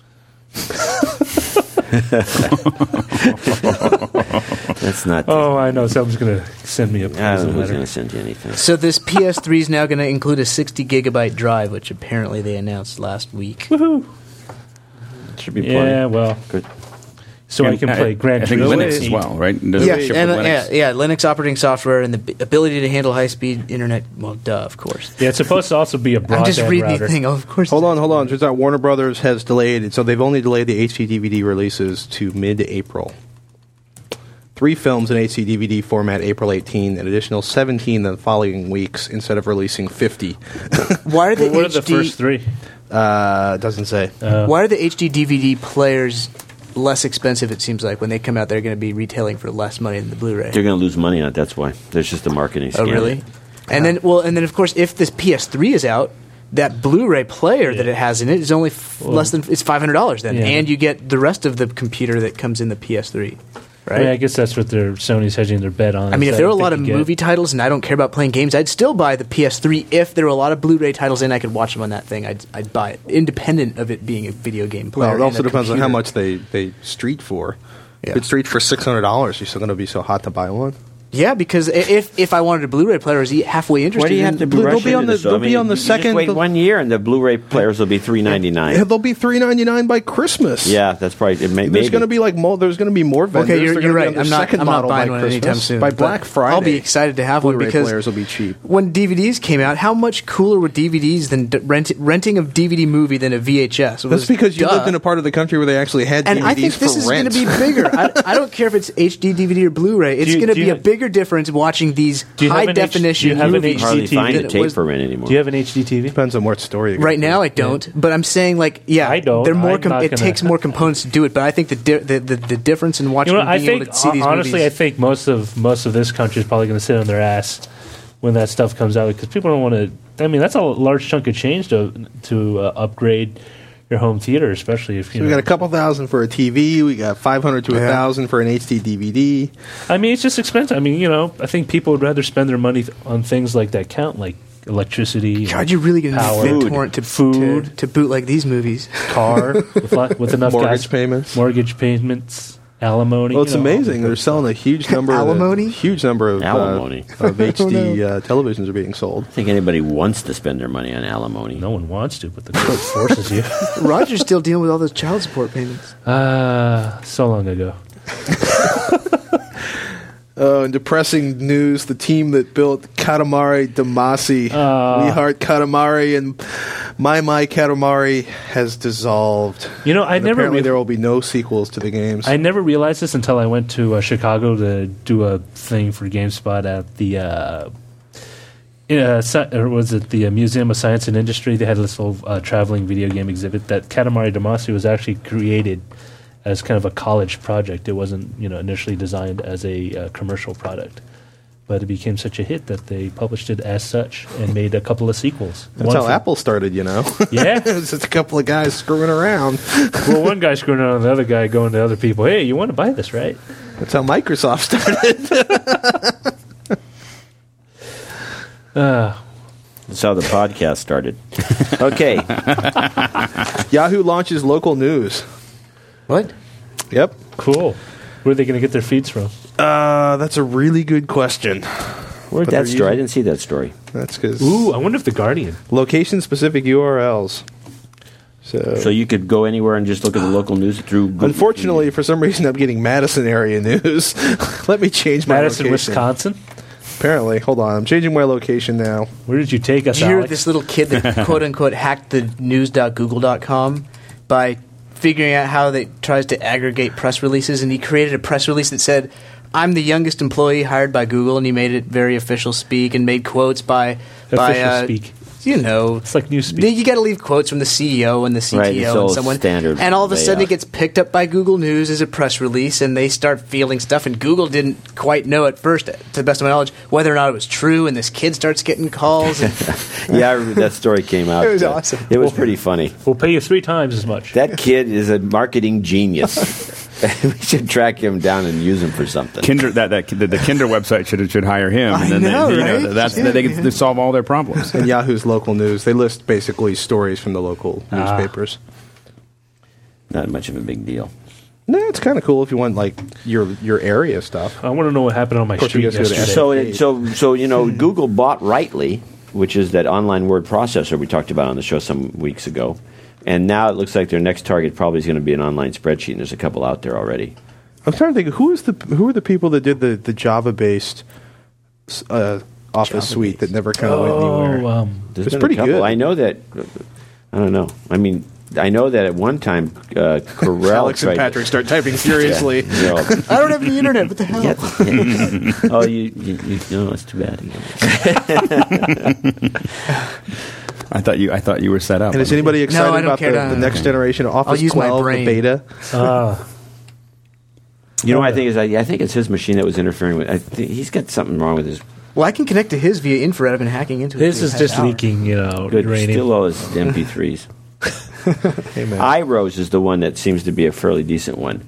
That's not. Oh, I know. Someone's going to send me a I don't know prison who's going letter. to send you anything. So this PS3 is now going to include a 60 gigabyte drive, which apparently they announced last week. Woohoo! Should be plenty. Yeah, well, Good. so I And can play Gran I think Turismo Linux 8. as well, right? Does Yeah, it ship and with Linux? yeah, Linux operating software and the ability to handle high-speed internet. Well, duh, of course. Yeah, it's supposed to also be a broadband I'm just reading router. the thing. Oh, of course. Hold on. Turns out Warner Brothers has delayed, so they've only delayed the HD DVD releases to mid-April. 3 films in HD DVD format April 18, an additional 17 the following weeks instead of releasing 50. Why are the Well, what are HD? the first 3? Doesn't say. Why are the HD DVD players less expensive? It seems like when they come out, they're going to be retailing for less money than the Blu-ray. They're going to lose money on it. That's why. There's just a marketing Oh, scam. really? And then of course, if this PS3 is out, that Blu-ray player that it has in it is only less than it's $500 then, Yeah. and you get the rest of the computer that comes in the PS3, right? I mean, I guess that's what Sony's hedging their bet on. I mean, is if there were a that lot they of could get- movie titles and I don't care about playing games, I'd still buy the PS3. If there were a lot of Blu-ray titles in, I could watch them on that thing. I'd buy it, independent of it being a video game player. Well, it and also a depends on how computer. much they street for. Yeah. If it's street for $600, you're still going to be so hot to buy one. Yeah, because if I wanted a Blu-ray player, I was halfway interested. Why do you have to in be They'll rushing be on into the- this? they'll I mean, be on the you just second- wait 1 year, and the Blu-ray players will be $3.99. They'll be $3.99 by Christmas. Yeah, that's probably. There's There's going to be there's going to be more vendors. Okay, you're They're gonna be right. on their I'm not second model buying by one Christmas. anytime soon. By but Black Friday, I'll be excited to have one Blu-ray because players will be cheap. when DVDs came out, how much cooler were DVDs than renting a DVD movie than a VHS? It was That's because you duh. lived in a part of the country where they actually had And DVDs I think this for is going rent. to be bigger. I don't care if it's HD DVD or Blu-ray. It's Do you- going to do be you a have- bigger difference watching these Do you have high an H- do definition you have an movies. hardly HDTV find than a it tape was- for rent anymore. Do you have an HDTV? Depends on what story. You're Right gonna now, do. I don't, but I'm saying like, yeah, I don't. They're more. I'm not It gonna- takes more components to do it, but I think the difference in watching You know, and I being able think to see these honestly, I movies. think most of this country is probably going to sit on their ass when that stuff comes out because people don't want to. I mean, that's a large chunk of change to upgrade your home theater, especially if you So we know. got a couple thousand for a TV. We got 500 to 1,000 for an HD DVD. I mean, it's just expensive. I mean, I think people would rather spend their money on things like that count, like electricity, God, you're really going to power, need BitTorrent food, to bootleg these movies. car with enough Mortgage gas, payments. mortgage payments, alimony. Well, it's all amazing. that They're selling a huge number. Alimony? Of Alimony. of HD televisions are being sold. I think anybody wants to spend their money on alimony. No one wants to, but the court forces you. Roger's still dealing with all those child support payments. So long ago. In depressing news, the team that built Katamari Damacy, We Heart Katamari, and My Katamari has dissolved. You know, I And never apparently re- there will be no sequels to the games. I never realized this until I went to Chicago to do a thing for GameSpot at the or was it the Museum of Science and Industry? They had this little traveling video game exhibit. That Katamari Damacy was actually created as kind of a college project. It wasn't initially designed as a commercial product, but it became such a hit that they published it as such and made a couple of sequels. That's One how for- Apple started, Yeah. it was just a couple of guys screwing around. Well, one guy screwing around, the other guy going to other people. Hey, you want to buy this, right? That's how Microsoft started. That's how the podcast started. Okay. Yahoo launches local news. What? Yep. Cool. Where are they going to get their feeds from? That's a really good question. Where'd But that they're story? I using- didn't see that story. That's because Ooh, I wonder if The Guardian. location-specific URLs. So you could go anywhere and just look at the local news through Google. Unfortunately, for some reason, I'm getting Madison area news. Let me change my Madison, location. Wisconsin. Apparently, hold on. I'm changing my location now. Where did you take us, Did you hear Alex? this little kid that quote unquote hacked the news.google.com by figuring out how they tries to aggregate press releases, and he created a press release that said, "I'm the youngest employee hired by Google," and he made it very official speak and made quotes by Official speak. It's like Newspeak. You got to leave quotes from the CEO and the CTO Right, it's and all someone, standard and all of a sudden it layout. gets picked up by Google News as a press release, and they start feeling stuff. And Google didn't quite know at first, to the best of my knowledge, whether or not it was true. And this kid starts getting calls. And Yeah, I remember that story came out. It was awesome. It was pretty funny. We'll pay you 3 times as much. That kid is a marketing genius. We should track him down and use him for something. Kinder, the Kinder website should hire him, I and then know, right? they can solve all their problems. And Yahoo's local news, they list basically stories from the local newspapers. Not much of a big deal. No, it's kind of cool if you want like your area stuff. I want to know what happened on my course, you street guys go to yesterday. So Google bought Rightly, which is that online word processor we talked about on the show some weeks ago, and now it looks like their next target probably is going to be an online spreadsheet. And there's a couple out there already. I'm trying to think who are the people that did the Java based Office suite that never kind of went anywhere. There's It's been pretty a couple. good. I know that. I don't know. I mean, I know that at one time, Corel Alex and tried- Patrick start typing furiously. Yeah, I don't have any internet. What the hell? yeah. Oh, you no, that's too bad. I thought you were set up. And is anybody excited No, I don't about care to- the next generation of Office I'll use my 12, the brain. beta? You know what I think is? I think it's his machine that was interfering with. I think he's got something wrong with his. Well, I can connect to his via infrared. I've been hacking into it. This for is the just past hour. leaking, Good, uranium. still all his MP3s. Hey, man. iRose is the one that seems to be a fairly decent one.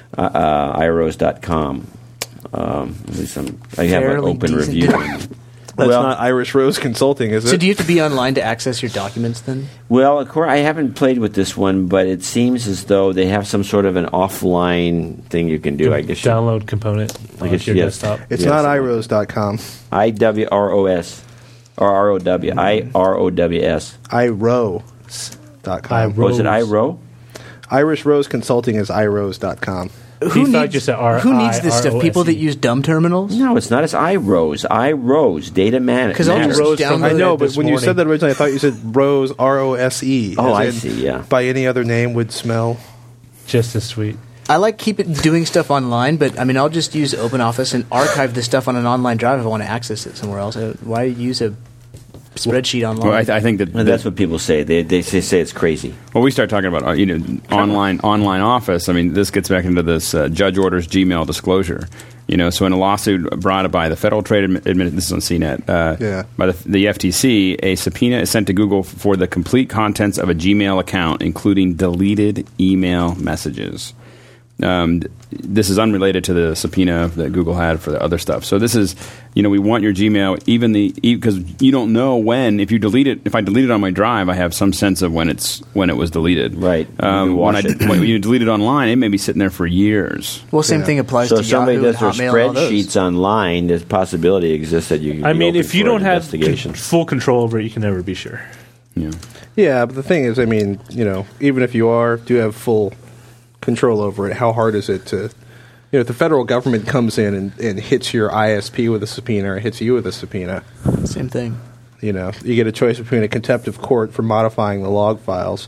iRose.com. At least I have an Fairly open decent. review. That's well, not Irish Rose Consulting, is it? So do you have to be online to access your documents then? Well, of course, I haven't played with this one, but it seems as though they have some sort of an offline thing you can do. I guess Download component I on guess your yes. desktop. It's Yes. not iRose.com. IWROS or ROW. IROWS. iRose.com. Was it iRow? Irish Rose Consulting is iRose.com. Who needs just who needs this stuff? People that use dumb terminals? No, it's not. It's iRose. iRose. Data man. 'Cause I'll just Rose download from I know, it but this when you morning. said that originally, I thought you said Rose, ROSE. Oh, as I in see, yeah. By any other name would smell. Just as sweet. I like keep it doing stuff online, but I mean, I'll just use OpenOffice and archive the stuff on an online drive if I want to access it somewhere else. Why use a spreadsheet online? Well, I think that Well, that's what people say. They say it's crazy. Well, we start talking about online Office. I mean, this gets back into this judge orders Gmail disclosure. So in a lawsuit brought by the Federal Trade Administration, this is on CNET, by the FTC, a subpoena is sent to Google for the complete contents of a Gmail account, including deleted email messages. This is unrelated to the subpoena that Google had for the other stuff. So this is, we want your Gmail, because you don't know when. If you delete it, if I delete it on my drive, I have some sense of when it was deleted. Right. You can wash it. When you delete it online, it may be sitting there for years. Well, same thing applies So to if somebody Yahoo does their and Hotmail and all those. spreadsheets online, there's possibility exists that you can I be mean, open if you for an don't have investigation. full control over it, you can never be sure. Yeah. Yeah, but the thing is, I mean, even if you do have full control over it, how hard is it to, if the federal government comes in and hits your ISP with a subpoena or hits you with a subpoena, Same thing. you get a choice between a contempt of court for modifying the log files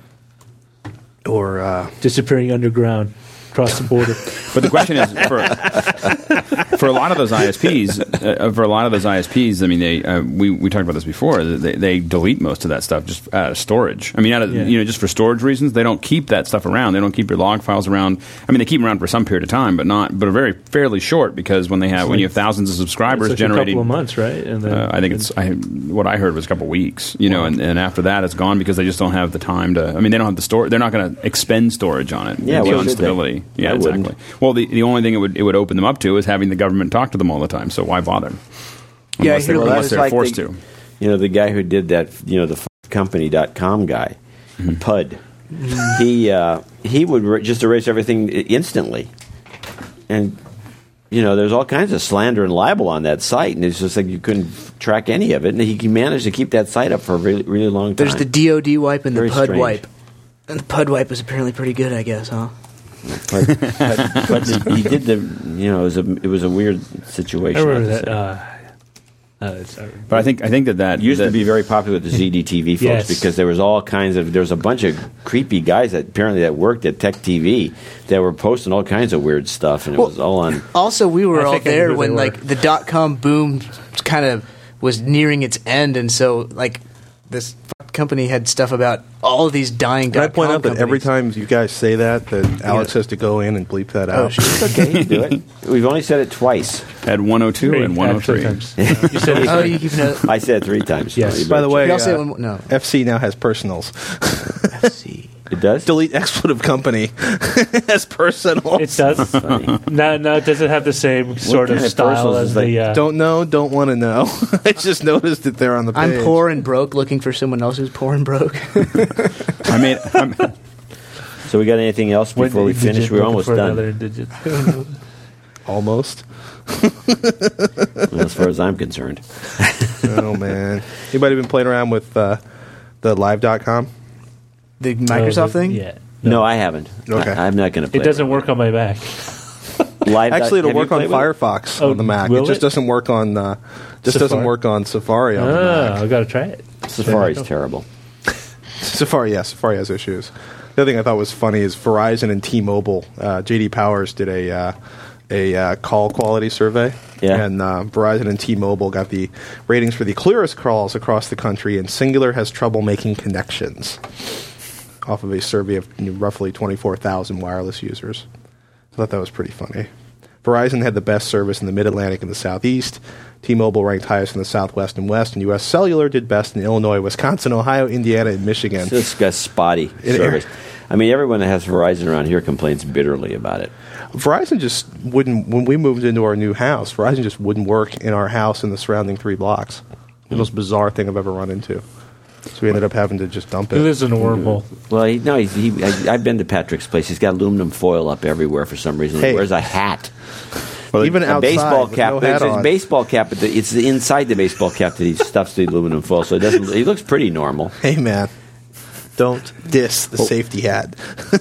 or Disappearing underground across the border. But the question is, for a lot of those ISPs, I mean, we talked about this before. They delete most of that stuff just out of storage. I mean, just for storage reasons, they don't keep that stuff around. They don't keep your log files around. I mean, they keep them around for some period of time, but a fairly short, because when you have thousands of subscribers It's like generating, a couple of months, right? And then, I think what I heard was a couple of weeks, and after that it's gone because they just don't have the time to. I mean, they don't have the store. They're not going to expend storage on it. Yeah, the why should instability. they? Yeah, I exactly. wouldn't. Well, the only thing it would open them up to is having the government talk to them all the time. So why bother? Yeah, Unless they're, well, unless they're forced to. The guy who did that, the company.com guy, Pud, he would just erase everything instantly. And, there's all kinds of slander and libel on that site, and it's just like you couldn't track any of it. And he managed to keep that site up for a really, really long time. There's the DoD wipe and Very the PUD strange. wipe. And the PUD wipe was apparently pretty good, I guess, huh? But he did it was a weird situation. I remember have to that. say. But I think that Used to be very popular with the ZDTV folks Yes. because there was a bunch of creepy guys that worked at Tech TV that were posting all kinds of weird stuff, and it was all on. Also, we were I all think I knew there who when they were. the .com boom kind of was nearing its end, and so this company had stuff about all of these dying. Can I point out that companies. every time you guys say that Alex has to go in and bleep that out? shit. It's okay, you do it. We've only said it twice. At 102 and 103. You said Oh, you keep note. I said it 3 times. Yes. By the way, You all say it one more. No. FC now has personals. FC. It does? Delete expletive company has personals. It does. Now, does it have the same sort of kind of style personals as is the? Don't know, don't want to know. I just noticed that they're on the page. I'm poor and broke, looking for someone else who's poor and broke. So we got anything else before we finish? We're almost done. Almost. Well, as far as I'm concerned. Oh, man. Anybody been playing around with the live.com? The Microsoft thing? Yeah. No, I haven't. Okay. I'm not going to play It doesn't work on my Mac. Live. Actually, it'll Have you work on played with it? Firefox Oh, on the Mac. It will just it? doesn't work on Safari? Safari on the Mac. I got to try it. Safari's terrible. Safari has issues. The other thing I thought was funny is Verizon and T-Mobile. J.D. Powers did a call quality survey, Yeah. and Verizon and T-Mobile got the ratings for the clearest calls across the country, and Singular has trouble making connections off of a survey of roughly 24,000 wireless users. I thought that was pretty funny. Verizon had the best service in the Mid-Atlantic and the Southeast. T-Mobile ranked highest in the Southwest and West, and U.S. Cellular did best in Illinois, Wisconsin, Ohio, Indiana, and Michigan. It's got spotty service. I mean, everyone that has Verizon around here complains bitterly about it. Verizon just wouldn't, when we moved into our new house, Verizon just wouldn't work in our house and the surrounding 3 blocks. The most bizarre thing I've ever run into. So we ended up having to just dump He it. lives in a wormhole. Well, I've been to Patrick's place. He's got aluminum foil up everywhere for some reason. Hey. He wears a hat. Even A outside, baseball with cap. no hat It's his on. baseball cap, but it's inside the baseball cap that he stuffs the aluminum foil, so it doesn't. He looks pretty normal. Hey, man. Don't diss the safety hat.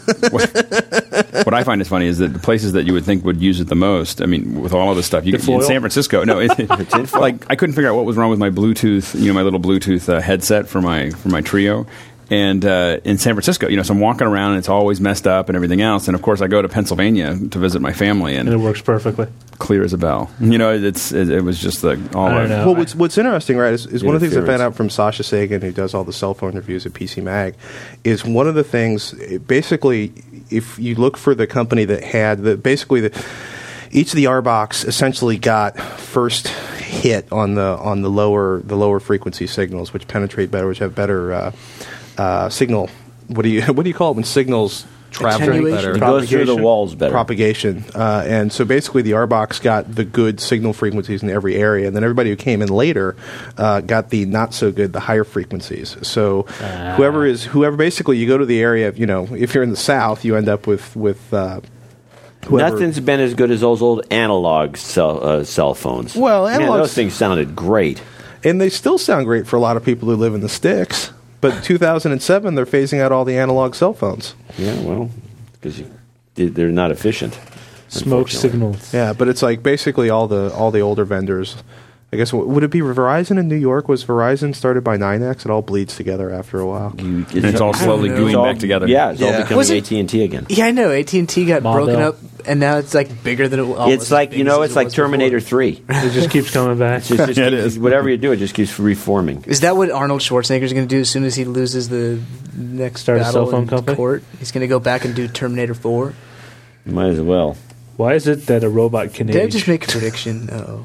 What I find is funny is that the places that you would think would use it the most, I mean, with all of this stuff, you The get in foil? San Francisco. No, like I couldn't figure out what was wrong with my Bluetooth, my little Bluetooth headset for my Trio. And in San Francisco, so I'm walking around and it's always messed up and everything else. And of course, I go to Pennsylvania to visit my family, And it and works perfectly. clear as a bell. It was just all I don't of know. Well, what's interesting, right, is one of the things I found Interference. out from Sasha Sagan, who does all the cell phone reviews at PC Mag, is one of the things, basically, if you look for the company that had, each of the RBox essentially got first hit on the lower frequency signals, which penetrate better, which have better signal. What do you call it when signals travel Attenuation? better? It goes through the walls better. Propagation. And so basically the RBox got the good signal frequencies in every area, and then everybody who came in later got the not so good, the higher frequencies. So whoever basically, you go to the area, if you're in the South, you end up with whoever. Nothing's been as good as those old analog cell phones. Well, Man, analogs- those things sounded great. And they still sound great for a lot of people who live in the sticks. But in 2007, they're phasing out all the analog cell phones. Yeah, well, because they're not efficient. Smoke unfortunately. signals. Yeah, but it's like basically all the older vendors. I guess would it be Verizon in New York? Was Verizon started by NYNEX? It all bleeds together after a while. and it's all slowly I don't know. gooing back together. Yeah, it's all Yeah. becoming Was it- AT&T again. Yeah, I know. AT&T got Model. broken up, and now it's like bigger than it was. It's like it's like Terminator 3. It just keeps coming back. It just Yeah, it keeps- is. Whatever you do, it just keeps reforming. Is that what Arnold Schwarzenegger's going to do as soon as he loses the next Start a battle cell phone in company? court? He's going to go back and do Terminator 4? Might as well. Why is it that a robot can Did I age? just make a prediction? Uh-oh.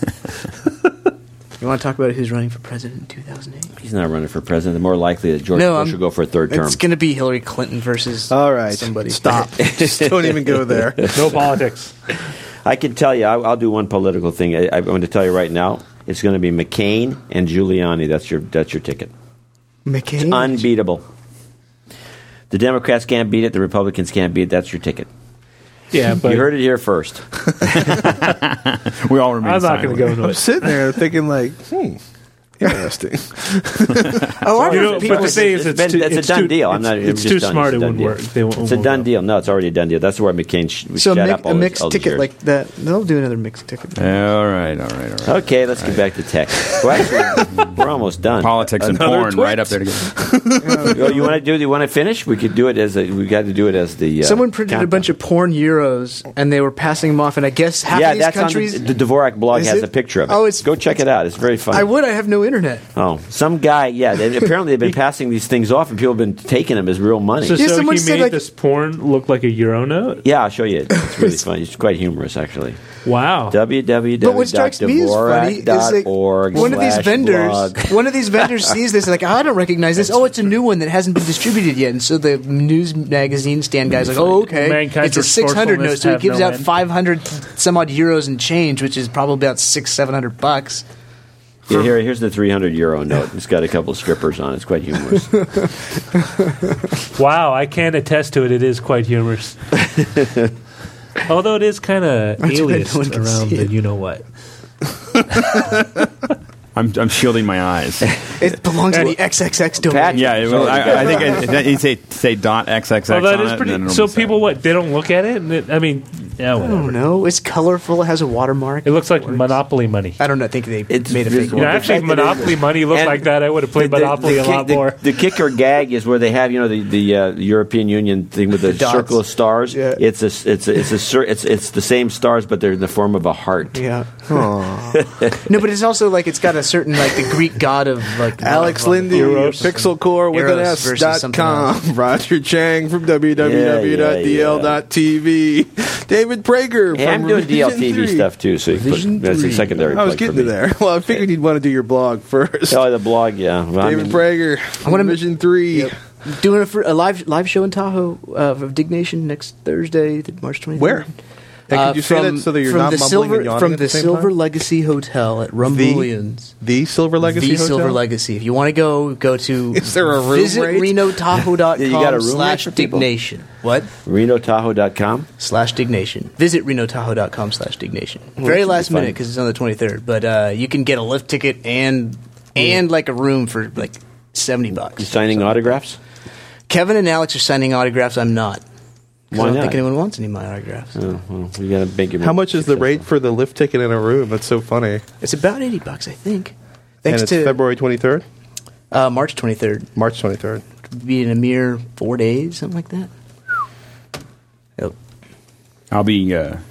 You want to talk about who's running for president in 2008? He's not running for president. More likely that George Bush will go for a third term. It's going to be Hillary Clinton versus All right, somebody. stop. Just don't even go there. No politics. I can tell you, I'll do one political thing. I'm going to tell you right now. It's going to be McCain and Giuliani. That's your ticket. McCain? Unbeatable. The Democrats can't beat it. The Republicans can't beat it. That's your ticket. Yeah, but You heard it here first. We all remain I'm not going to go into I'm it. sitting there thinking like, interesting. Oh, I You know, know people but the thing is, It's a done deal. I'm not. It's just too done. smart. It's It a done wouldn't deal. work. They won't. It's a won't done go. deal. No, it's already a done deal. That's where McCain So shut up a all mixed all these ticket years. like that. They'll do another mixed ticket. All right. Okay, let's get back to tech. Well, actually, we're almost done. Politics and Another porn twit. right up there together. You want to do? You want to finish? We could do it as we got to do it as the. Someone printed a bunch of porn euros, and they were passing them off, and I guess half Yeah, of these that's countries... on the Dvorak blog Is has it? a picture of it. Oh, it's- Go check it out. It's very funny. I have no internet. Oh, some guy, apparently they've been passing these things off, and people have been taking them as real money. So, Yeah, so someone he said, made like- this porn look like a Euro note? Yeah, I'll show you. It's really funny. It's quite humorous, actually. Wow. But what strikes me as funny is like one of these vendors sees this like, I don't recognize this. Oh, it's a new one that hasn't been distributed yet. And so the news magazine stand guy's like, oh, okay, Mankind's it's a 600 note. So he have gives no out end. 500 some odd euros and change, which is probably about $600-700. Yeah, here's the 300 euro note. It's got a couple of strippers on it. It's quite humorous. Wow, I can attest to it. It is quite humorous. Although it is kind of That's right, aliased no one can around see the it. you-know-what. I'm shielding my eyes. It belongs to the XXX domain. Pat- Yeah, I think you say dot XXX Although on it is it, pretty. and then So it'll be people, what? They don't look at it? And yeah, I whatever. don't know. It's colorful. It has a watermark. It looks like Monopoly money. I don't know. I think they It's made a visible. fake You know, one. actually, fact that it Monopoly is- money looked and like that. I would have played Monopoly a lot more. The kicker gag is where they have the European Union thing with the dots. circle of stars. Yeah. It's the same stars, but they're in the form of a heart. Yeah. No, but it's also like it's got a certain like the Greek god of like Alex love. Lindy, Eros. Pixelcore with an Eros versus something S.com. Roger Chang from www.dl.tv. David Prager Hey, from I'm doing Revision DLTV 3. stuff too, so you Revision that's a 3. secondary. I was plug for getting to me. there. Well, I figured you'd want to do your blog first. Oh, the blog, yeah. Well, I David mean, Prager from wanna- Revision 3. Yep. Doing a live show in Tahoe of Dignation next Thursday, March 23rd. Where? Hey, could you say that so that you're from not the mumbling Silver and yawning from at the the same Silver time? Legacy Hotel at Rumbulians. The Silver Legacy The Hotel? Silver Legacy. If you want to go to Is there a room visit rate? renotahoe.com Yeah, you got a room rate for people? /dignation. What? RenoTahoe.com. /dignation. Visit renotahoe.com /dignation. Very last should be fun. minute because it's on the 23rd, but you can get a lift ticket and like a room for like $70. You signing autographs? Kevin and Alex are signing autographs. I'm not. 'Cause Why I don't not? think anyone wants any of my autographs. Oh, well, you got to make it. How much is the rate for the lift ticket in a room? That's so funny. It's about $80, I think. And Thanks it's to February 23rd? March 23rd. March 23rd. Be in a mere 4 days, something like that. Yep. I'll be at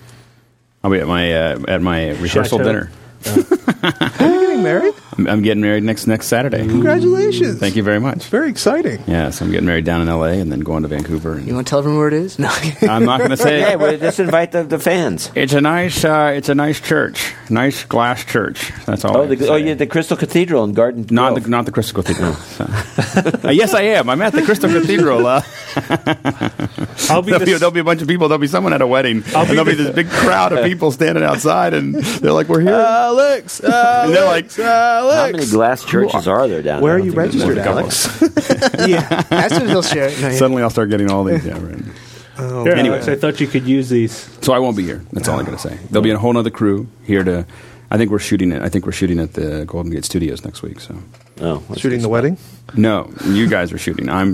my rehearsal Chateau. dinner. Are you getting married? I'm getting married next Saturday. Congratulations. Thank you very much. Very exciting. Yeah, so I'm getting married down in L.A. and then going to Vancouver. You And want to tell everyone where it is? No. I'm not going to say Hey, it. well, just invite the fans. It's a nice church, nice glass church. That's all. I have to say. The Crystal Cathedral in Garden Grove. Not the Crystal Cathedral. So. Yes, I am. I'm at the Crystal Cathedral. I'll be There'll be a bunch of people. There'll be someone at a wedding. And there'll be this big crowd of people standing outside, and they're like, "We're here." Alex! And they're like, Alex! How many glass churches are there down Where there? are you registered, Alex? Yeah. That's what he'll share. No, yeah. Suddenly, I'll start getting all these. Yeah, right. Here, Anyway. Alex, I thought you could use these. So I won't be here. That's all I got to say. There'll be a whole other crew here to. I think we're shooting at the Golden Gate Studios next week. So Oh, that's Shooting good the stuff. wedding? no, you guys are shooting. I am.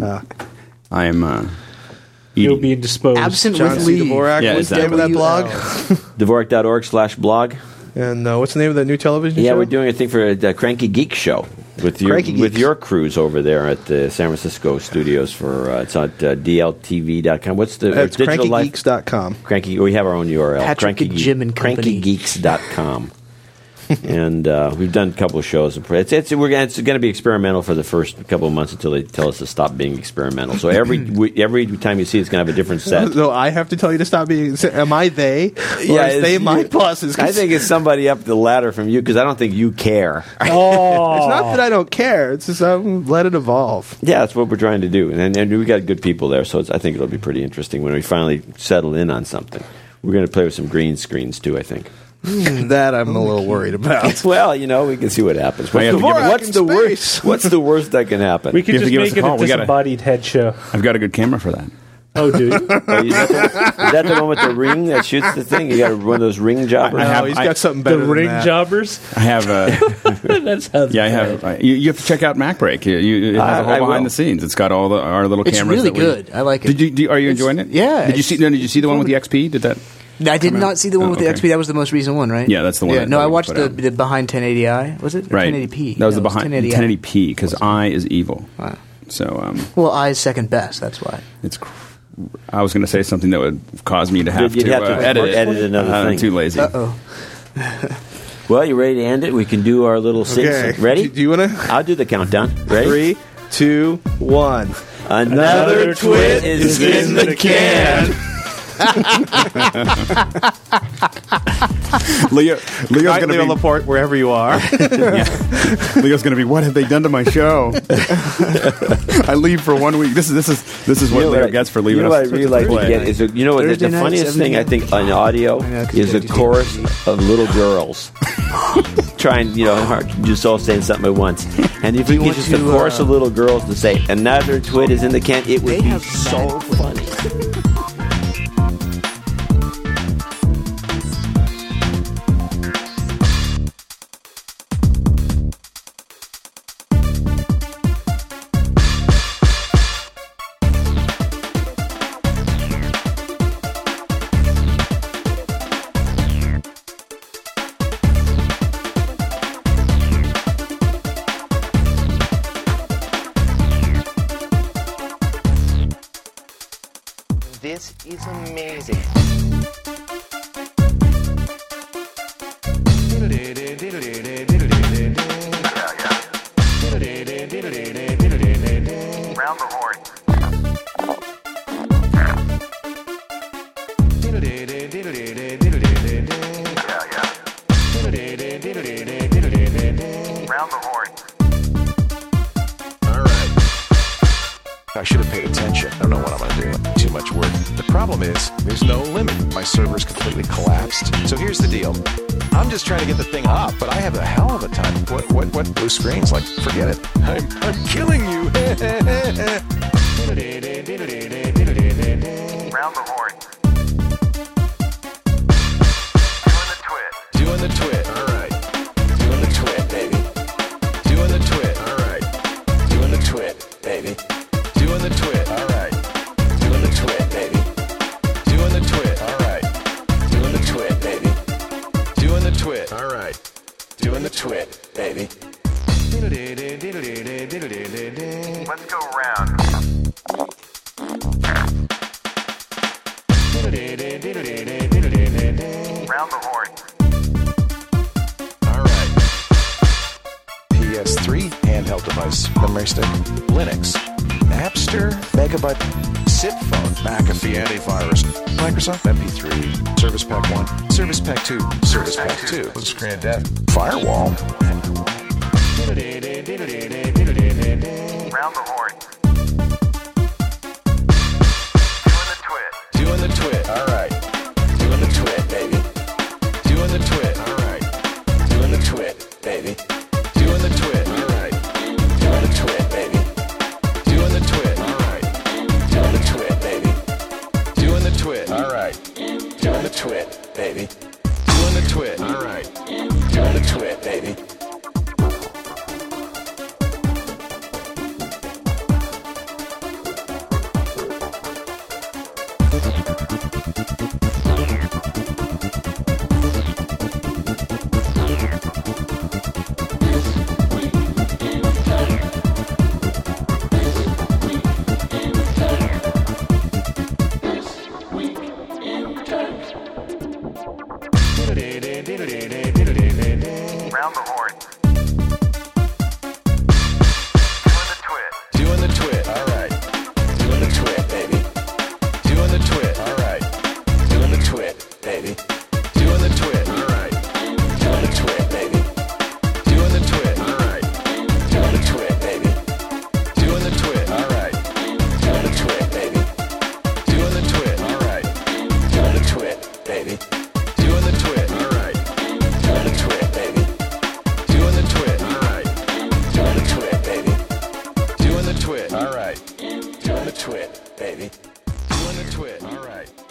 You'll Eating. be indisposed. Absent John with C. leave. Dvorak. Yeah, What's the name of that blog? Dvorak.org/blog. And what's the name of that new television Yeah, show? we're doing a thing for the Cranky Geek Show with Cranky Geeks. your crews over there at the San Francisco studios for it's at DLTV.com. What's the It's digital life? crankygeeks.com. Cranky. We have our own URL. Patrick and Jim and Company. CrankyGeeks.com. And we've done a couple of shows. It's going to be experimental for the first couple of months until they tell us to stop being experimental. So every time you see it's going to have a different set. So I have to tell you to stop being. Am I they? Or Yeah, is they it's my you. bosses? I think it's somebody up the ladder from you because I don't think you care. Oh, it's not that I don't care. It's just let it evolve. Yeah, that's what we're trying to do, and we got good people there, so I think it'll be pretty interesting when we finally settle in on something. We're going to play with some green screens too, I think. That I'm a little worried about. Well, we can see what happens. I have to give it- What's the worst? What's the worst that can happen? we could You have to just give us make a it call. a We gotta- disembodied head show. I've got a good camera for that. Oh, dude. Is that the one with the ring that shoots the thing? You got one of those ring jobbers. No, he's got something better The than ring that. jobbers. I have. That sounds Yeah, I bad. have. You have to check out MacBreak. It has I a whole will. behind the scenes. It's got all our little It's cameras. really that we- good. I like it. Are you enjoying it? yeah, Did you it's- see? No, did you see the one with the XP? Did that? I did Come not out? see the one Oh, with the okay. XP. That was the most recent one, right? Yeah, that's the one Yeah, that- no, that I we watched put the, out. the behind 1080i. Was it? Or Right. 1080p. That was No, the it behind 1080i. 1080p because I is evil. Wow. So Well, I is second best. That's why. it's. I was going to say something that would cause me to have You'd to have to edit it. edit another I'm thing. too lazy. Uh oh. Well, you ready to end it? We can do our little sing. Okay. Ready? Do you want to? I'll do the countdown. Ready? 3, 2, 1. Another twit is in the can. Leo's Leo going to be Laporte, wherever you are. Leo's going to be. What have they done to my show? I leave for 1 week. This is what Leo gets for leaving You know us. what I really like to get is Thursday the night, funniest 7 thing I p.m. think on audio I know, 'cause is you a gotta do chorus TV. of little girls trying, just all saying something at once. And if we get want just a to, chorus of little girls to say another twit is in the can, it would They be have so funny. This is amazing. Round the horn. Round the horn. All right. I should have paid attention. I don't know what I'm going to do. Too much work. The problem is, there's no limit. My server's completely collapsed. So here's the deal. I'm just trying to get the thing up, but I have a hell of a time. What blue screens? Like, forget it. I'm killing you. Round the horn. Doing the twit. All right. Doing the twit, baby. Doing the twit. All right. Doing the twit, baby. Doing the twit. All right. Doing the twit, baby. Doing the twit. All right. Doing the twit, baby. Doing the twit. All right. Doing the twit, baby. Let's go round. Round the horn. All right. PS3 handheld device, memory stick, Linux, Napster, Megabyte, SIP phone, McAfee antivirus, Microsoft MP3, Service Pack 1, Service Pack 2, Service Pack 2, screen of death, firewall. Round the horn. Doing the twit. Doing the twit, all right. Doing the twit, baby. Doing the twit, all right. Doing the twit, baby. Doing the twit, all right. Doing the twit, baby. Doing the twit, all right. Doing the twit, baby. Doing the twit, all right. Doing the twit, baby. Doing the twit, all right. Doing the twit, baby. Round the horn. Doing the twit. Doing the twit, all right. Doing the twit, baby. Doing the twit, all right. Doing the twit, baby. Doing the twit, all right. Doing the twit, baby. Doing the twit, all right. Doing the twit, baby. Doing the twit, all right. Doing the twit, baby. Doing the twit, all right. Doing the twit, baby. Doing the twit, all right. Doing the twit, baby. Doing the twit, all right. Doing the twit, baby. Doing the twit, all right. Doing the twit, baby. Doing the twit, all right.